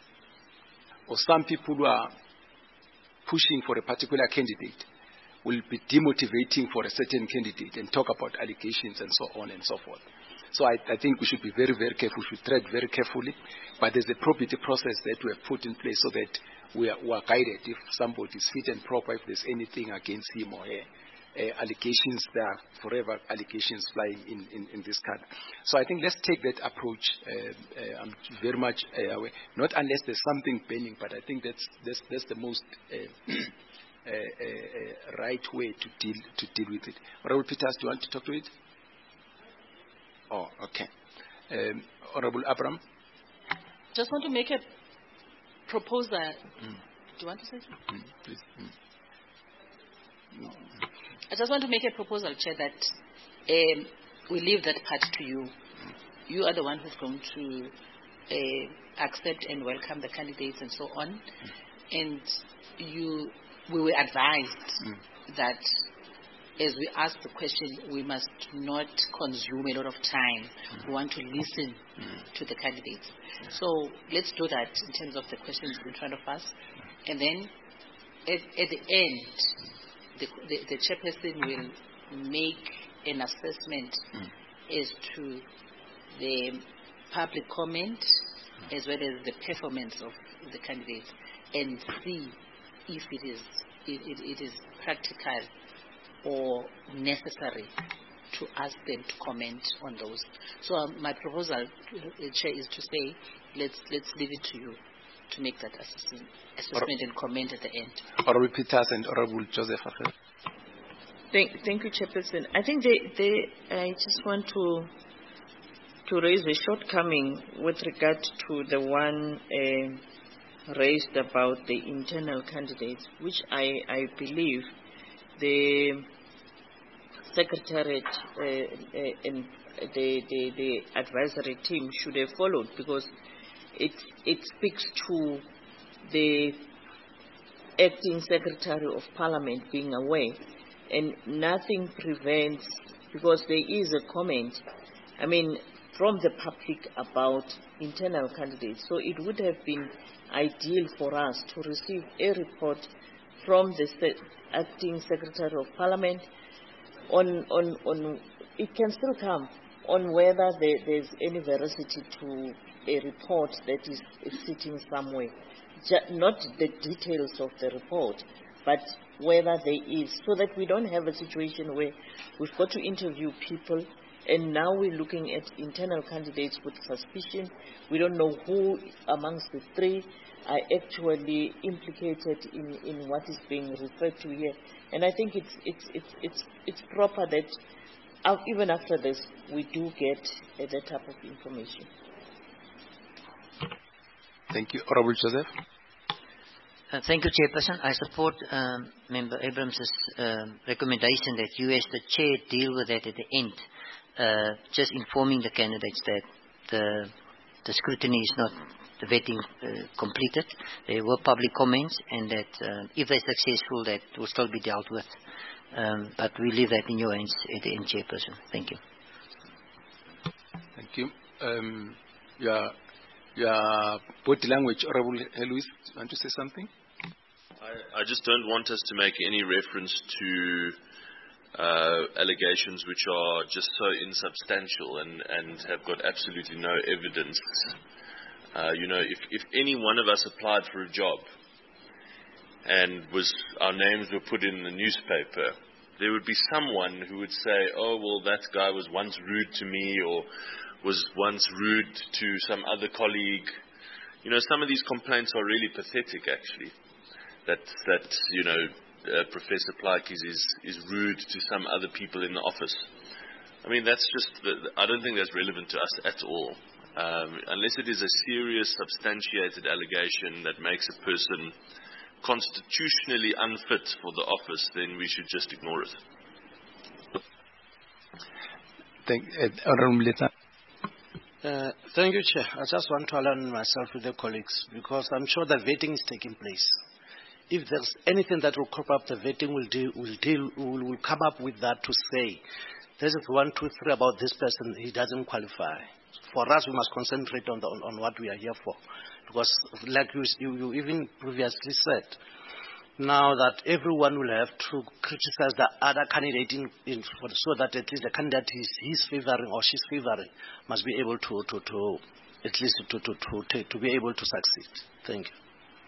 or some people who are pushing for a particular candidate will be demotivating for a certain candidate and talk about allegations and so on and so forth. So I, I think we should be very, very careful. We should tread very carefully. But there's a probity process that we have put in place so that we are, we are guided if somebody is fit and proper, if there's anything against him or her. Uh, allegations, there are forever allegations flying in, in, in this country. So I think let's take that approach. Uh, uh, I'm very much uh, aware. Not unless there's something pending, but I think that's, that's, that's the most uh, Uh, uh, uh, right way to deal to deal with it. Honorable Peters, do you want to talk to it? Oh, okay. Um, Honorable Abraham. Just want to make a proposal. Mm. Do you want to say something? Mm, please. Mm. I just want to make a proposal, Chair, that um, we leave that part to you. Mm. You are the one who's going to uh, accept and welcome the candidates and so on. Mm. And you. We were advised mm. that as we ask the question, we must not consume a lot of time. Mm. We want to listen mm. to the candidates. Yeah. So let's do that in terms of the questions in front of us. And then at, at the end, the, the, the chairperson will make an assessment mm. as to the public comment mm. as well as the performance of the candidates and see if it is it, it, it is practical or necessary to ask them to comment on those. So um, my proposal, uh, Chair, is to say let's let's leave it to you to make that assessment, assessment and comment at the end. Honorable Peters and Honorable Joseph. Thank, thank you, Chairperson. I think they, they, I just want to to raise a shortcoming with regard to the one uh, raised about the internal candidates, which I, I believe the Secretariat uh, uh, and the, the, the advisory team should have followed, because it, it speaks to the acting Secretary of Parliament being away, and nothing prevents, because there is a comment, I mean, from the public about internal candidates. So it would have been ideal for us to receive a report from the se acting Secretary of Parliament on, on, on, it can still come, on whether there, there's any veracity to a report that is, is sitting somewhere. Ju- not the details of the report, but whether there is, so that we don't have a situation where we've got to interview people and now we're looking at internal candidates with suspicion. We don't know who amongst the three are actually implicated in, in what is being referred to here. And I think it's, it's, it's, it's, it's proper that uh, even after this, we do get uh, that type of information. Thank you. Honorable Joseph. Uh, thank you, Chairperson. I support um, Member Abrams' um, recommendation that you as the Chair deal with that at the end, uh, just informing the candidates that the, the scrutiny is not, the vetting uh, completed. There were public comments, and that uh, if they're successful, that will still be dealt with. Um, but we leave that in your hands at the end, Chairperson. Thank you. Thank you. Um, yeah. Yeah, body language, Honorable Louis, want to say something? I, I just don't want us to make any reference to uh, allegations which are just so insubstantial and, and have got absolutely no evidence. Uh, you know, if, if any one of us applied for a job and was our names were put in the newspaper, there would be someone who would say, oh, well, that guy was once rude to me, or was once rude to some other colleague. You know, some of these complaints are really pathetic, actually. That, that you know, uh, Professor Plaatjes is, is rude to some other people in the office. I mean, that's just, I don't think that's relevant to us at all. Um, unless it is a serious, substantiated allegation that makes a person constitutionally unfit for the office, then we should just ignore it. Thank you. Uh, Honorable Leta. Uh, thank you, Chair. I just want to align myself with the colleagues, because I'm sure that vetting is taking place. If there's anything that will crop up, the vetting will deal, will deal, will, will come up with that to say, this is one, two, three about this person, he doesn't qualify. For us, we must concentrate on, the, on, on what we are here for. Because like you, you, you even previously said, now that everyone will have to criticize the other candidate in, in for, so that at least the candidate he's, he's favoring or she's favoring must be able to, to, to at least to, to, to, to, to be able to succeed. Thank you.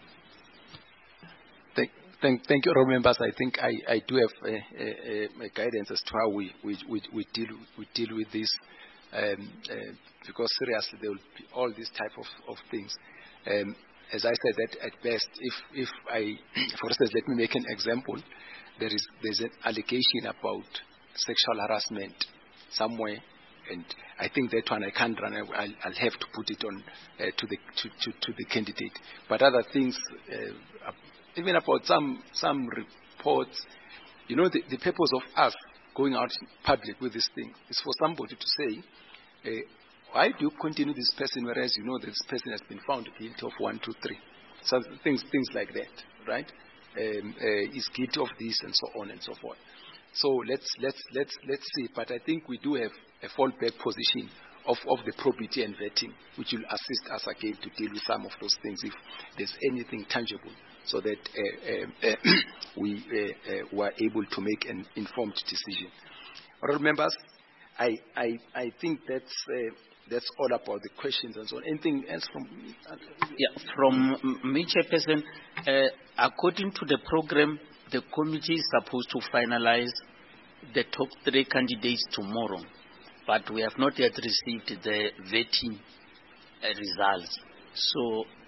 Thank, thank, thank you, honourable members. I think I, I do have a, a, a guidance as to how we, we, we, we, deal, we deal with this, um, uh, because seriously there will be all these type of, of things. Um, As I said, that at best, if, if I, for instance, let me make an example. There is there's an allegation about sexual harassment somewhere, and I think that one I can't run. I'll, I'll have to put it on uh, to the to, to, to the candidate. But other things, uh, even about some some reports, you know, the, the purpose of us going out in public with this thing is for somebody to say, Uh, why do you continue this person, whereas you know this person has been found guilty of one, two, three? So things, things like that, right? Um, uh, is guilty of this and so on and so forth. So let's let's let's let's see. But I think we do have a fallback position of, of the probity and vetting, which will assist us again to deal with some of those things if there's anything tangible, so that uh, uh, uh, we uh, uh, were able to make an informed decision. Honourable members, I I I think that's. Uh, That's all about the questions and so on. Anything else from? Yeah, from me, Chairperson, uh, according to the program, the committee is supposed to finalize the top three candidates tomorrow, but we have not yet received the vetting uh, results. So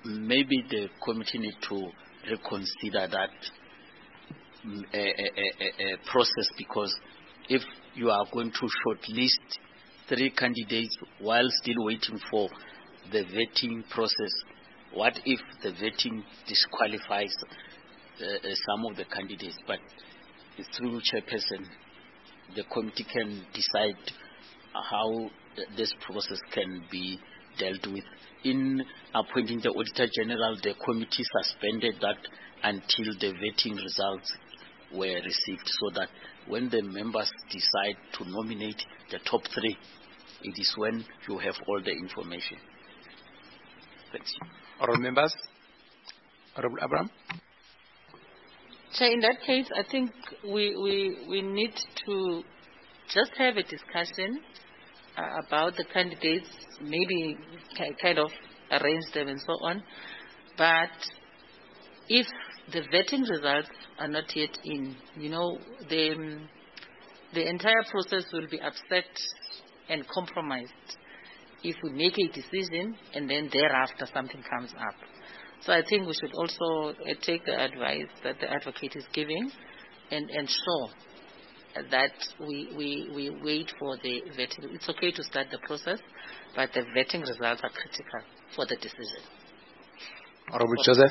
maybe the committee need to reconsider that um, a, a, a, a process, because if you are going to shortlist three candidates while still waiting for the vetting process, what if the vetting disqualifies uh, uh, some of the candidates? But through chairperson, the committee can decide how this process can be dealt with. In appointing the Auditor General, the committee suspended that until the vetting results were received, so that when the members decide to nominate the top three, it is when you have all the information. Thanks. Honourable members. Honourable Abraham. Chair, in that case, I think we, we, we need to just have a discussion uh, about the candidates, maybe kind of arrange them and so on. But if the vetting results are not yet in, you know, the, the entire process will be upset and compromised if we make a decision and then thereafter something comes up. So I think we should also uh, take the advice that the advocate is giving and ensure that we, we, we wait for the vetting. It's okay to start the process, but the vetting results are critical for the decision. Honourable Joseph.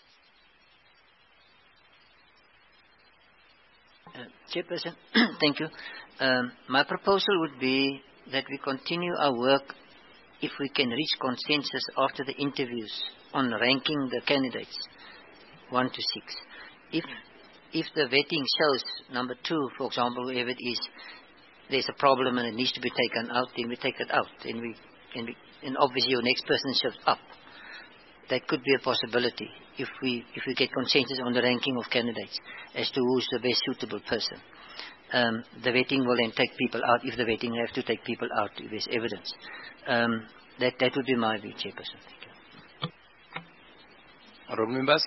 Uh, Chairperson, thank you. Um, my proposal would be that we continue our work if we can reach consensus after the interviews on ranking the candidates, one to six. If if the vetting shows number two, for example, whoever it is, there's a problem and it needs to be taken out, then we take it out. Then we, and, we, and obviously your next person shows up. That could be a possibility if we if we get consensus on the ranking of candidates as to who's the best suitable person. Um, the vetting will then take people out if the vetting have to take people out if there's evidence. Um, that that would be my view, Chairperson. Thank you. Honourable members.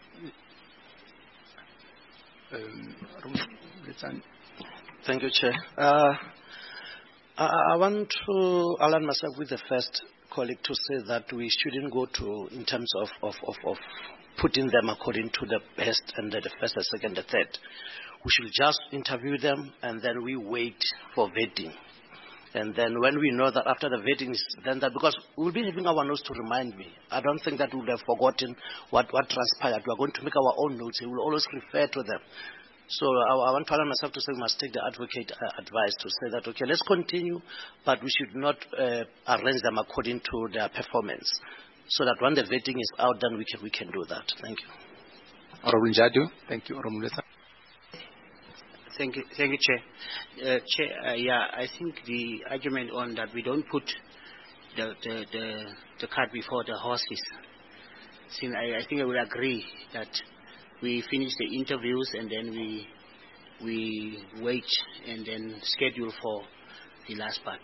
Um, Thank you, Chair. Uh, I, I want to align myself with the first colleague to say that we shouldn't go to in terms of, of, of, of putting them according to the best and the first, the second, the third. We should just interview them and then we wait for vetting. And then when we know that after the vetting is then that, because we'll be having our notes to remind me. I don't think that we'll have forgotten what, what transpired. We're going to make our own notes. We will always refer to them. So I, I want to allow myself to say we must take the advocate uh, advice to say that, okay, let's continue, but we should not uh, arrange them according to their performance. So that when the vetting is out, then we can, we can do that. Thank you. Honourable Njadu. Thank you, Honourable Lesa. Thank you, thank you, Chair. Uh, Chair, uh, yeah, I think the argument on that we don't put the the the, the cart before the horses. Since I, I think I would agree that we finish the interviews and then we we wait and then schedule for the last part.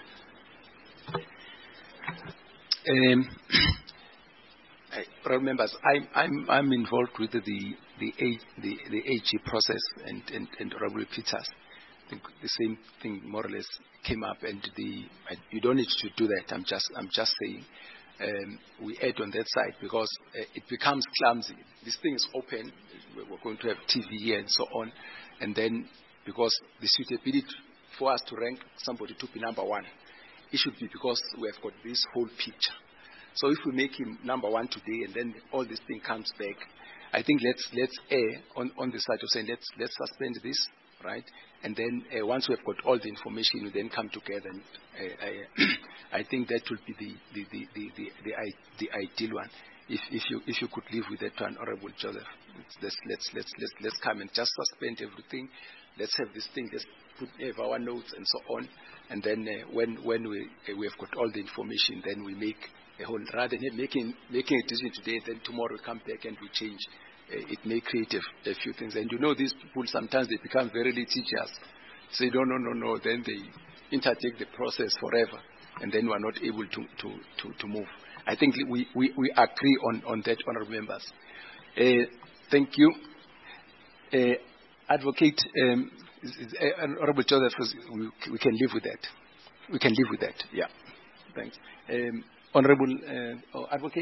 Um, Honourable members, I'm I'm I'm involved with the the A, the the A G process and and, and Honourable Peters. I think the same thing more or less came up, and the I, you don't need to do that. I'm just I'm just saying um, we add on that side because uh, it becomes clumsy. This thing is open. We're going to have T V here and so on, and then because the suitability for us to rank somebody to be number one, it should be because we have got this whole picture. So if we make him number one today and then all this thing comes back, I think let's let's err on, on the side of saying let's let's suspend this, right? And then uh, once we have got all the information, we then come together. And uh, I, I think that would be the the the the the, the, the ideal one. If if you if you could live with that one, Honourable Joseph, let's let's let's let's let's come and just suspend everything. Let's have this thing. Let's put have our notes and so on. And then uh, when when we uh, we have got all the information, then we make a whole, rather than making making a decision today, then tomorrow we come back and we change. Uh, it may create a, a few things. And you know, these people sometimes they become very litigious. Say no, no, no, no. Then they intertake the process forever, and then we are not able to to to, to move. I think we, we, we agree on, on that, honourable members. Uh, thank you. Uh, Advocate, um, is, is, uh, Honourable Joseph, we, we can live with that. We can live with that, yeah. Thanks. Um, Honourable uh, oh, Advocate,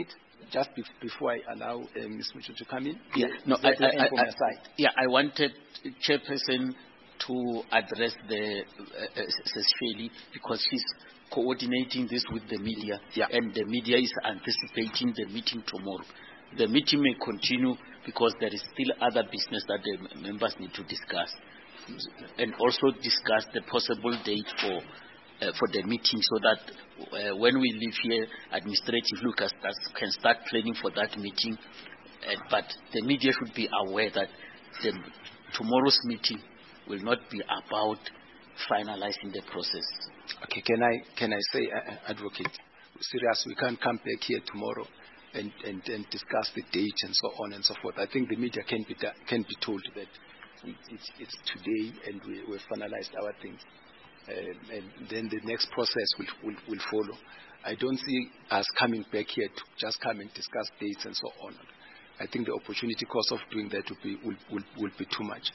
just bef- before I allow uh, Miz Mucho to come in. Yeah, no, Is I, there I, anything from I, your side? yeah, I wanted Chairperson to address the uh, uh, Shirley because she's coordinating this with the media, Yeah. and the media is anticipating the meeting tomorrow. The meeting may continue because there is still other business that the m- members need to discuss, and also discuss the possible date for uh, for the meeting, so that uh, when we leave here, administrative Lucas can start planning for that meeting. Uh, but the media should be aware that the, tomorrow's meeting will not be about finalizing the process. Okay, can I can I say, uh, Advocate, serious, we can't come back here tomorrow and, and, and discuss the date and so on and so forth. I think the media can be da- can be told that it, it's, it's today and we, we've finalized our things. Um, and then the next process will, will, will follow. I don't see us coming back here to just come and discuss dates and so on. I think the opportunity cost of doing that will be, will, will, will be too much.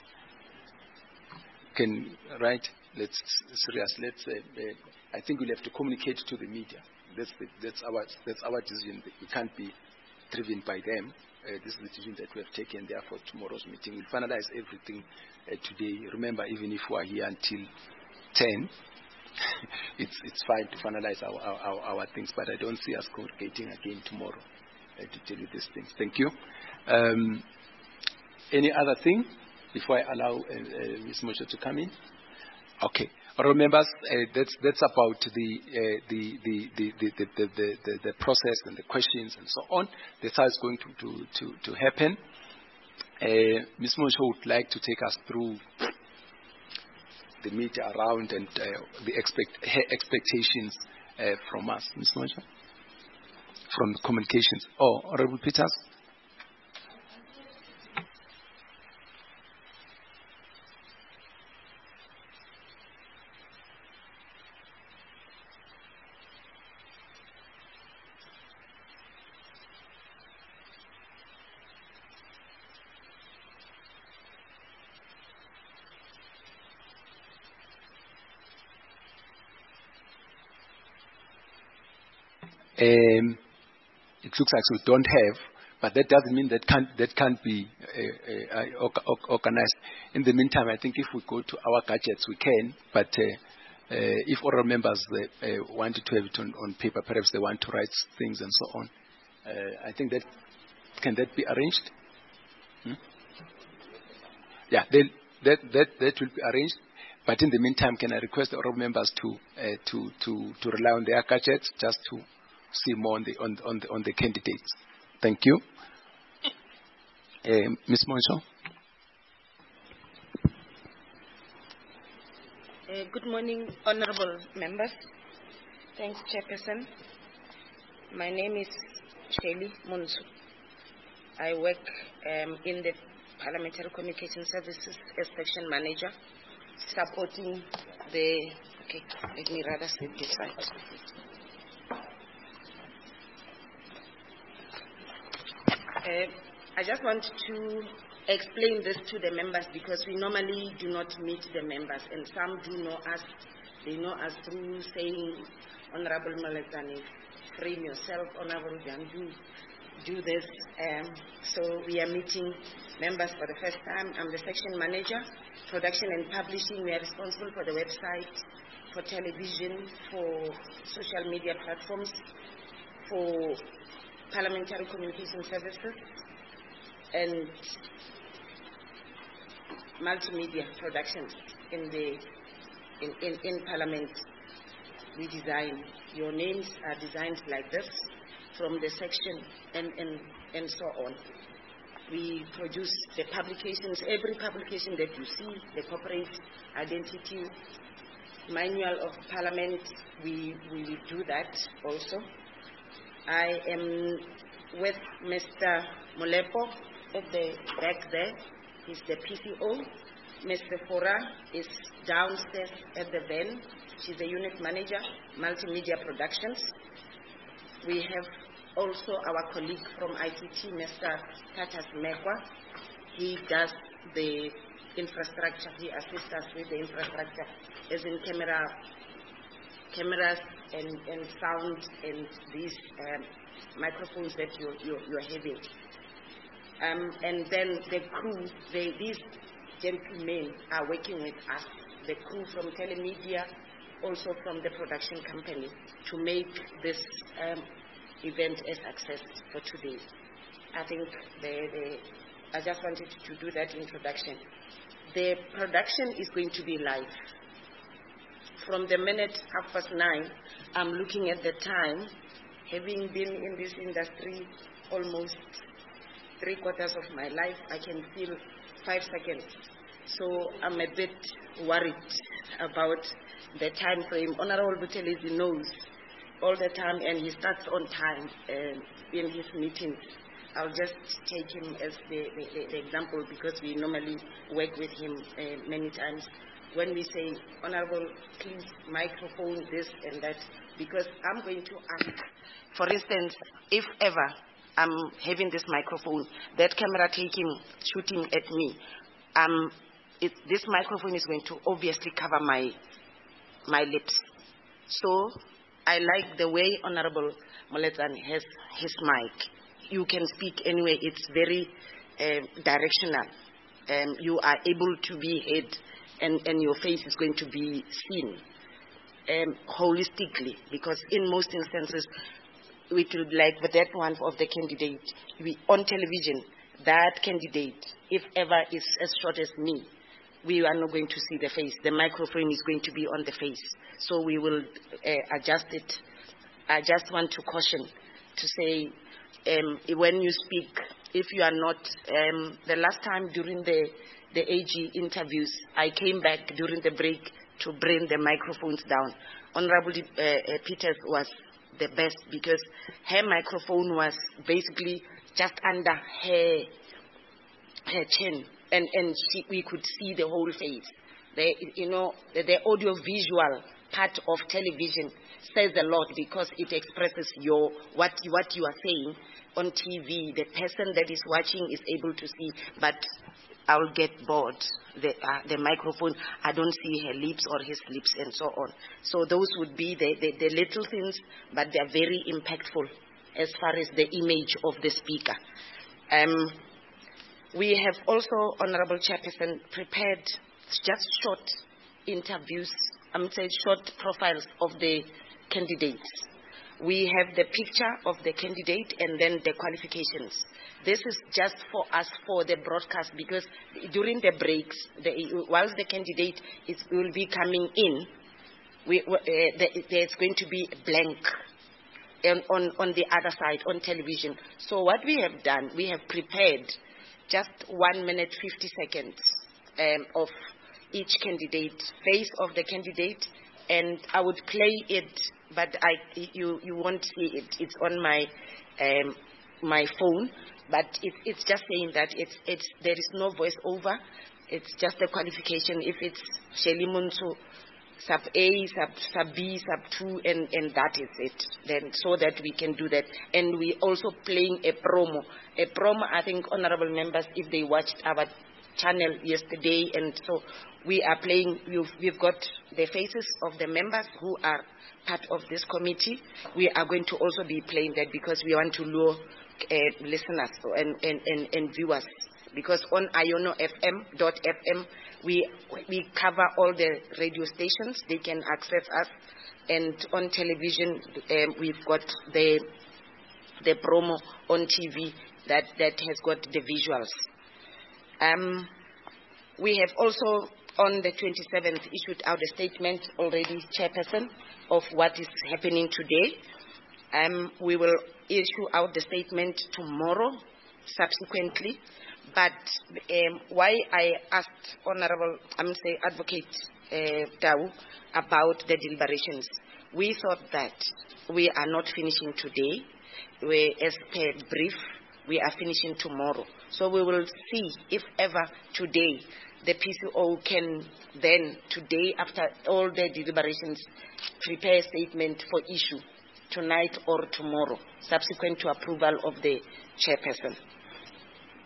Can, right? Let's, serious, let's, uh, uh, I think we'll have to communicate to the media. That's, the, that's, our, that's our decision. We can't be driven by them. Uh, this is the decision that we have taken. Therefore, tomorrow's meeting, we'll finalize everything uh, today. Remember, even if we are here until ten, it's, it's fine to finalize our, our, our things, but I don't see us congregating again tomorrow uh, to tell you these things. Thank you. Um, any other thing before I allow uh, uh, Miz Moshe to come in? Okay. Remember, uh, that's that's about the, uh, the, the, the, the, the, the, the, the process and the questions and so on. That's how it's going to, to, to, to happen. Uh, Miz Moshe would like to take us through the media around and uh, the expect, her expectations uh, from us. Miz Moshe? From the communications. Oh, Honorable Peters? Um, it looks like we don't have, but that doesn't mean that can't, that can't be uh, uh, uh, organized. In the meantime, I think if we go to our gadgets, we can, but uh, uh, if all members uh, uh, wanted to have it on, on paper, perhaps they want to write things and so on. Uh, I think that, can that be arranged? Hmm? Yeah, then that, that, that will be arranged. But in the meantime, can I request all members to, uh, to, to, to rely on their gadgets just to see more on the, on, on the, on the candidates. Thank you. Uh, Miz Monso. Uh, good morning, honorable members. Thanks, Chairperson. My name is Shirley Munsu. I work um, in the Parliamentary Communication Services as Section Manager, supporting the, okay, let me rather sit this side. Uh, I just want to explain this to the members because we normally do not meet the members, and some do know us. They know us through saying, Honorable Malekane, frame yourself, Honorable Jan, do, do this. Um, so we are meeting members for the first time. I'm the section manager, production and publishing. We are responsible for the website, for television, for social media platforms, for parliamentary communication services, and multimedia productions in the in, in, in Parliament. We design. Your names are designed like this from the section and, and, and so on. We produce the publications, every publication that you see, the corporate identity, manual of Parliament, we, we do that also. I am with Mister Molepo at the back there. He's the P C O. Mister Fora is downstairs at the van. She's a unit manager, multimedia productions. We have also our colleague from I C T, Mister Tatas Mekwa. He does the infrastructure. He assists us with the infrastructure, as in camera cameras and, and sound and these um, microphones that you're, you're, you're having. Um, and then the crew, they, these gentlemen are working with us, the crew from Telemedia, also from the production company, to make this um, event a success for today. I think the, the, I just wanted to do that introduction. The production is going to be live. From the minute half past nine, I'm looking at the time, having been in this industry almost three quarters of my life, I can feel five seconds. So I'm a bit worried about the time frame. Honorable Buthelezi knows all the time, and he starts on time uh, in his meetings. I'll just take him as the, the, the example because we normally work with him uh, many times. When we say, Honorable, please microphone this and that, because I'm going to ask, for instance, if ever I'm having this microphone, that camera taking, shooting at me, um, it, this microphone is going to obviously cover my, my lips. So I like the way Honorable Moletsane has his mic. You can speak anyway. It's very uh, directional. Um, you are able to be heard, and, and your face is going to be seen um, holistically, because in most instances, we would like but that one of the candidate, we, on television, that candidate, if ever is as short as me, we are not going to see the face. The microphone is going to be on the face. So we will uh, adjust it. I just want to caution to say, um, when you speak, if you are not, um, the last time during the, the A G interviews, I came back during the break to bring the microphones down. Honorable uh, uh, Peters was the best because her microphone was basically just under her, her chin. And, and she, we could see the whole face. The, you know, the, the audio-visual part of television says a lot because it expresses your what, what you are saying on T V. The person that is watching is able to see, but I'll get bored. The, uh, the microphone, I don't see her lips or his lips and so on. So those would be the, the, the little things, but they are very impactful as far as the image of the speaker. Um, We have also, Honorable Chairperson, prepared just short interviews, I mean, say short profiles of the candidates. We have the picture of the candidate and then the qualifications. This is just for us for the broadcast because during the breaks, the, whilst the candidate is, will be coming in, we, uh, the, there's going to be blank on, on, on the other side, on television. So what we have done, we have prepared just one minute, fifty seconds um, of each candidate, face of the candidate, and I would play it, but I, you, you won't see it. It's on my, um, my phone, but it, it's just saying that it's, it's, there is no voice over. It's just the qualification. If it's Shelly Munso, sub A, sub, sub B, sub two, and, and that is it. Then so that we can do that. And we also playing a promo. A promo, I think, honorable members, if they watched our channel yesterday, and so we are playing, we've, we've got the faces of the members who are part of this committee. We are going to also be playing that because we want to lure uh, listeners and, and, and, and viewers. Because on iono f m dot f m, we, we cover all the radio stations. They can access us. And on television, um, we've got the, the promo on T V that, that has got the visuals. Um, we have also, on the twenty-seventh, issued out a statement already, Chairperson, of what is happening today. Um, we will issue out the statement tomorrow, subsequently. But um, why I asked Honorable, I'm say Advocate uh, Tau about the deliberations, we thought that we are not finishing today. We, as per brief, we are finishing tomorrow. So we will see if ever today the P C O can then, today after all the deliberations, prepare a statement for issue tonight or tomorrow, subsequent to approval of the Chairperson.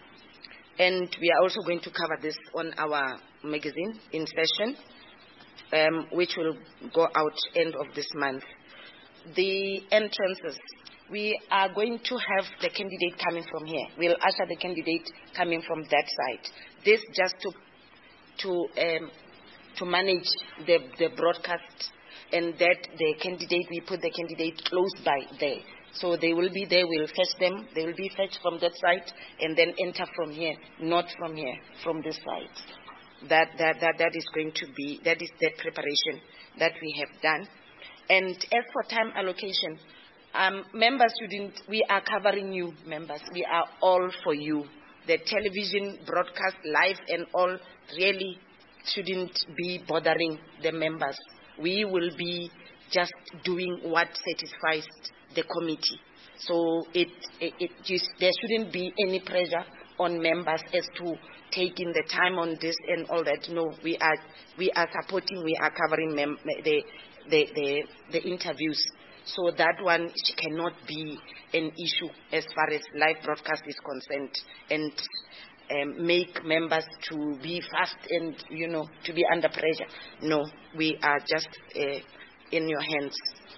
And we are also going to cover this on our magazine in session. um, which will go out end of this month. The entrances, we are going to have the candidate coming from here. We'll usher the candidate coming from that side. This just to to um, to manage the, the broadcast, and that the candidate, we put the candidate close by there. So they will be there, we'll fetch them, they will be fetched from that side and then enter from here, not from here, from this side. That, that, that, that is going to be, that is that preparation that we have done. And as for time allocation, um, members shouldn't, we are covering you, members. We are all for you. The television broadcast live and all really shouldn't be bothering the members. We will be just doing what satisfies the committee. So it, it, it just, there shouldn't be any pressure on members as to taking the time on this and all that. No, we are we are supporting, we are covering mem the, the the the interviews. So that one cannot be an issue as far as live broadcast is concerned, and um, make members to be fast and, you know, to be under pressure. No, we are just uh, in your hands.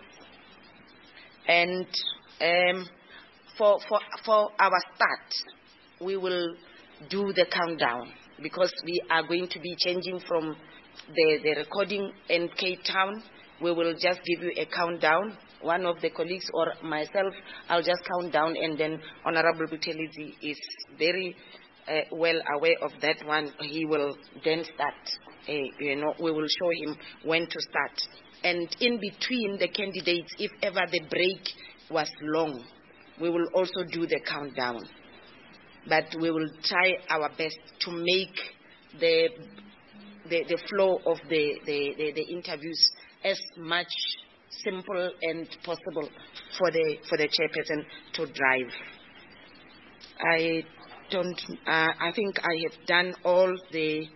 And um, for, for, for our start, we will do the countdown, because we are going to be changing from the, the recording in Cape Town. We will just give you a countdown. One of the colleagues or myself, I'll just count down, and then Honorable Buthelezi is very uh, well aware of that one. He will then start. Uh, you know, we will show him when to start. And in between the candidates, if ever the break was long, we will also do the countdown. But we will try our best to make the the, the flow of the, the, the, the interviews as much simple and possible for the for the chairperson to drive. I don't. Uh, I think I have done all the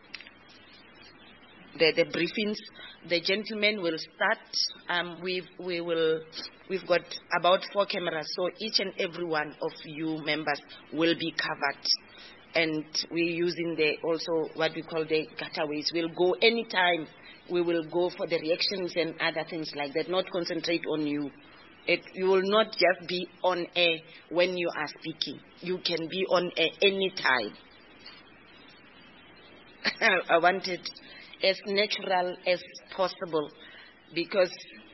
the, the briefings. The gentlemen will start. Um, we we will. We've got about four cameras, so each and every one of you members will be covered. And we're using the also what we call the cutaways. We'll go anytime. We will go for the reactions and other things like that. Not concentrate on you. It, you will not just be on air when you are speaking. You can be on air anytime. I want it as natural as possible, because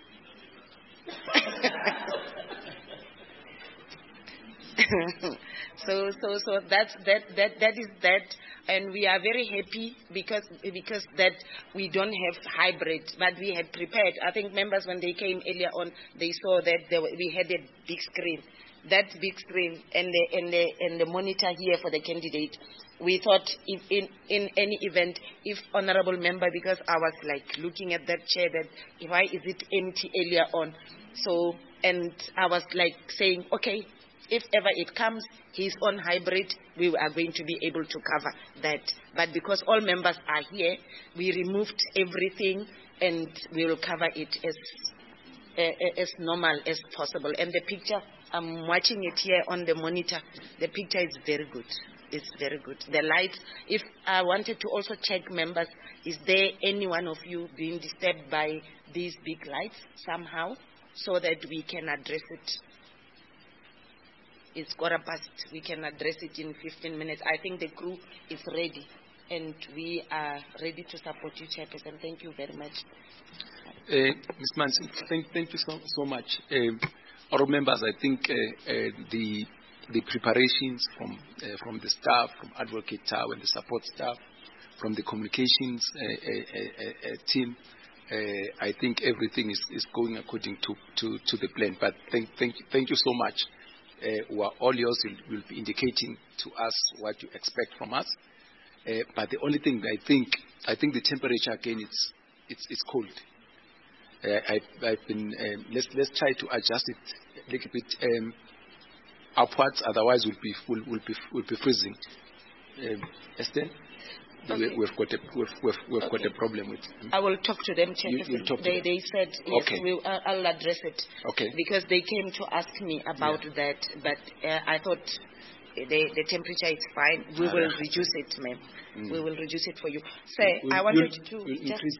so so so that's that that that is that, and we are very happy because because that we don't have hybrid, but we had prepared. I think members, when they came earlier on, they saw that there, we had a big screen, that big screen and the and the and the monitor here for the candidate. We thought if in in any event, if honorable member, because I was like looking at that chair, that why is it empty earlier on? So, and I was like saying, okay, if ever it comes, he's on hybrid, we are going to be able to cover that. But because all members are here, we removed everything and we will cover it as uh, as normal as possible. And the picture, I'm watching it here on the monitor. The picture is very good. It's very good. The lights, if I wanted to also check members, is there any one of you being disturbed by these big lights somehow, so that we can address it? It's quarter past. We can address it in fifteen minutes. I think the crew is ready, and we are ready to support you, Chairperson. Thank you very much. Uh, Miz Manson, thank, thank you so, so much. Uh, Honourable members, I think uh, uh, the the preparations from uh, from the staff, from Advocate Tau and the support staff, from the communications uh, uh, uh, uh, team, uh, I think everything is, is going according to, to, to the plan. But thank, thank, thank you so much. Uh, we are all yours. Will, will be indicating to us what you expect from us. Uh, but the only thing I think, I think the temperature again, it's it's, it's cold. Uh, I, I've been um, let's let's try to adjust it a little bit um, upwards. Otherwise, we'll be we'll, we'll be we'll be freezing. Um, Esther, Okay. we, we've got a we've we've, we've Okay. got a problem with. I will talk to them, You- Chairperson. you'll talk to they them. they said yes. Okay. We'll, I'll I'll address it. Okay. Because they came to ask me about that, but uh, I thought the the temperature is fine. We Ah, will right. reduce it, ma'am. Mm. We will reduce it for you. Sir, We'll- I wanted we'll- to we'll just increase it.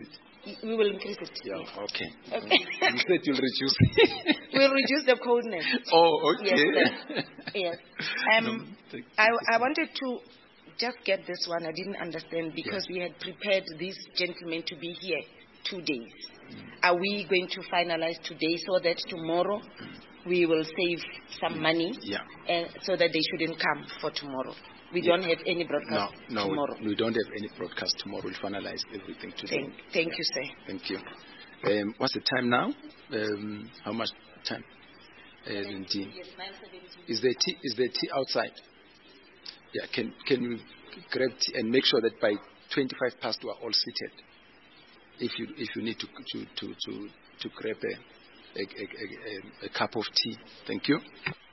Y- We will increase it. Yeah, yes. okay. Okay. You said you'll reduce. We'll reduce the coldness. Oh, okay. Yes, sir. Yes. Um, No, thank- I, thank you, I wanted to just get this one. I didn't understand because we had prepared these gentlemen to be here two days. Are we going to finalize today so that tomorrow we will save some money Yeah. uh, so that they shouldn't come for tomorrow? We Yeah. don't have any No, broadcast no, tomorrow. we don't have any broadcast tomorrow. We'll finalize everything today. Thank, thank you, sir. Thank you. Um, what's the time now? Um, how much time? seventeen. Is there tea? Is there tea outside? Yeah. Can can you grab tea and make sure that by twenty-five past we are all seated. If you if you need to to to to, to grab a a, a, a a cup of tea. Thank you.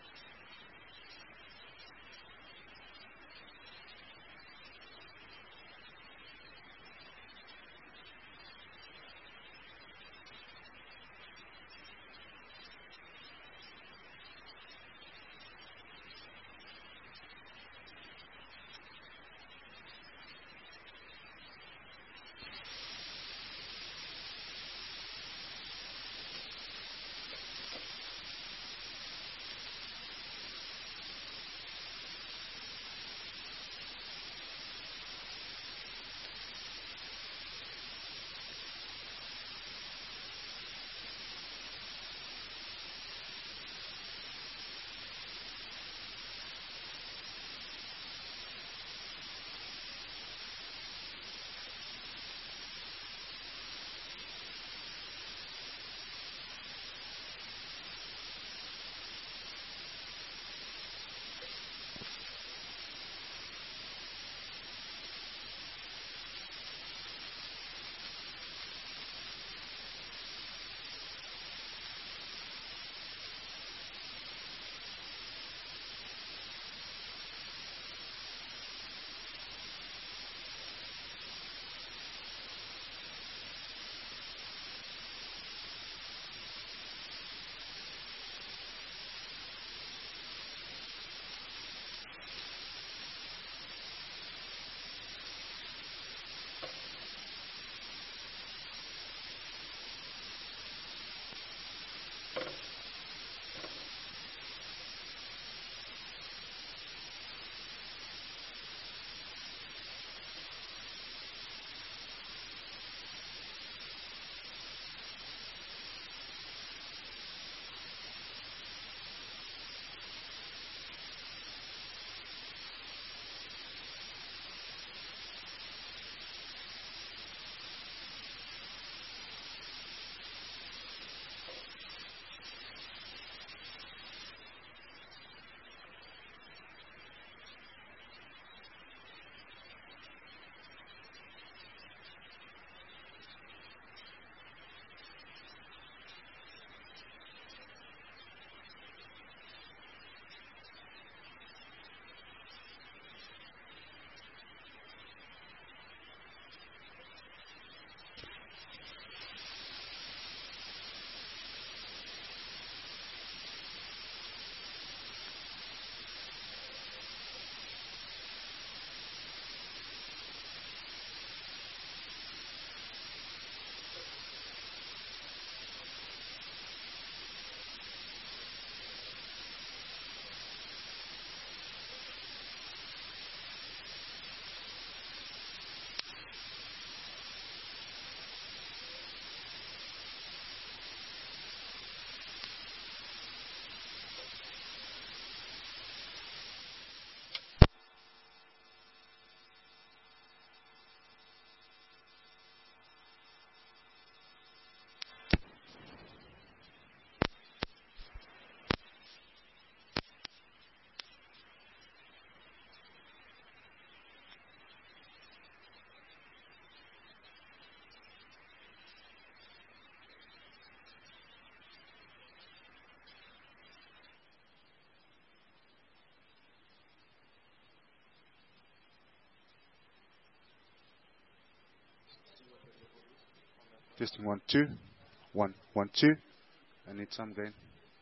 Testing one, two. One, one, two. I need some gain.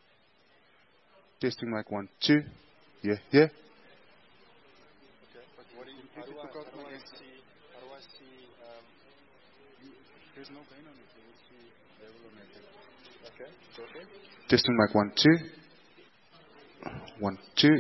Testing like one, two. Yeah, yeah. Okay, but what do you, how do I, how do I see, how do I see, um, There's no gain on it. You will see level on it. Okay, perfect. Testing mic one, two. One, two.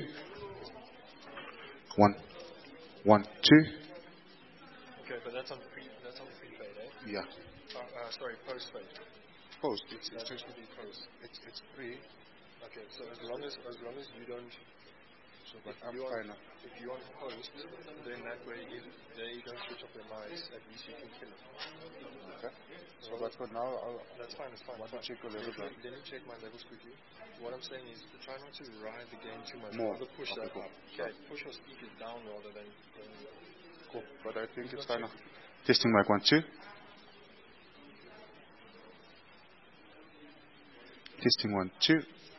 One, one, two. Okay, but that's on pre, that's on pre-fade, eh? Yeah. Uh, uh, sorry, post-fade. Post. It's, That it's, should be post. it's, it's free. Okay, so as long as as long as you don't, So, but if I'm you fine are now. if you are post, then that way if they don't switch off their lights, at least you can kill it. Okay. So, but for now, I'll, That's fine. It's fine. want fine. to check your level. Let, let, let me check my levels quickly. What I'm saying is try not to ride the game too much. More. Rather push Okay, that cool. up. Okay, push your speakers down rather than going. Cool. But I think Who's it's got fine now. check? Testing mic one, two. Testing one, two.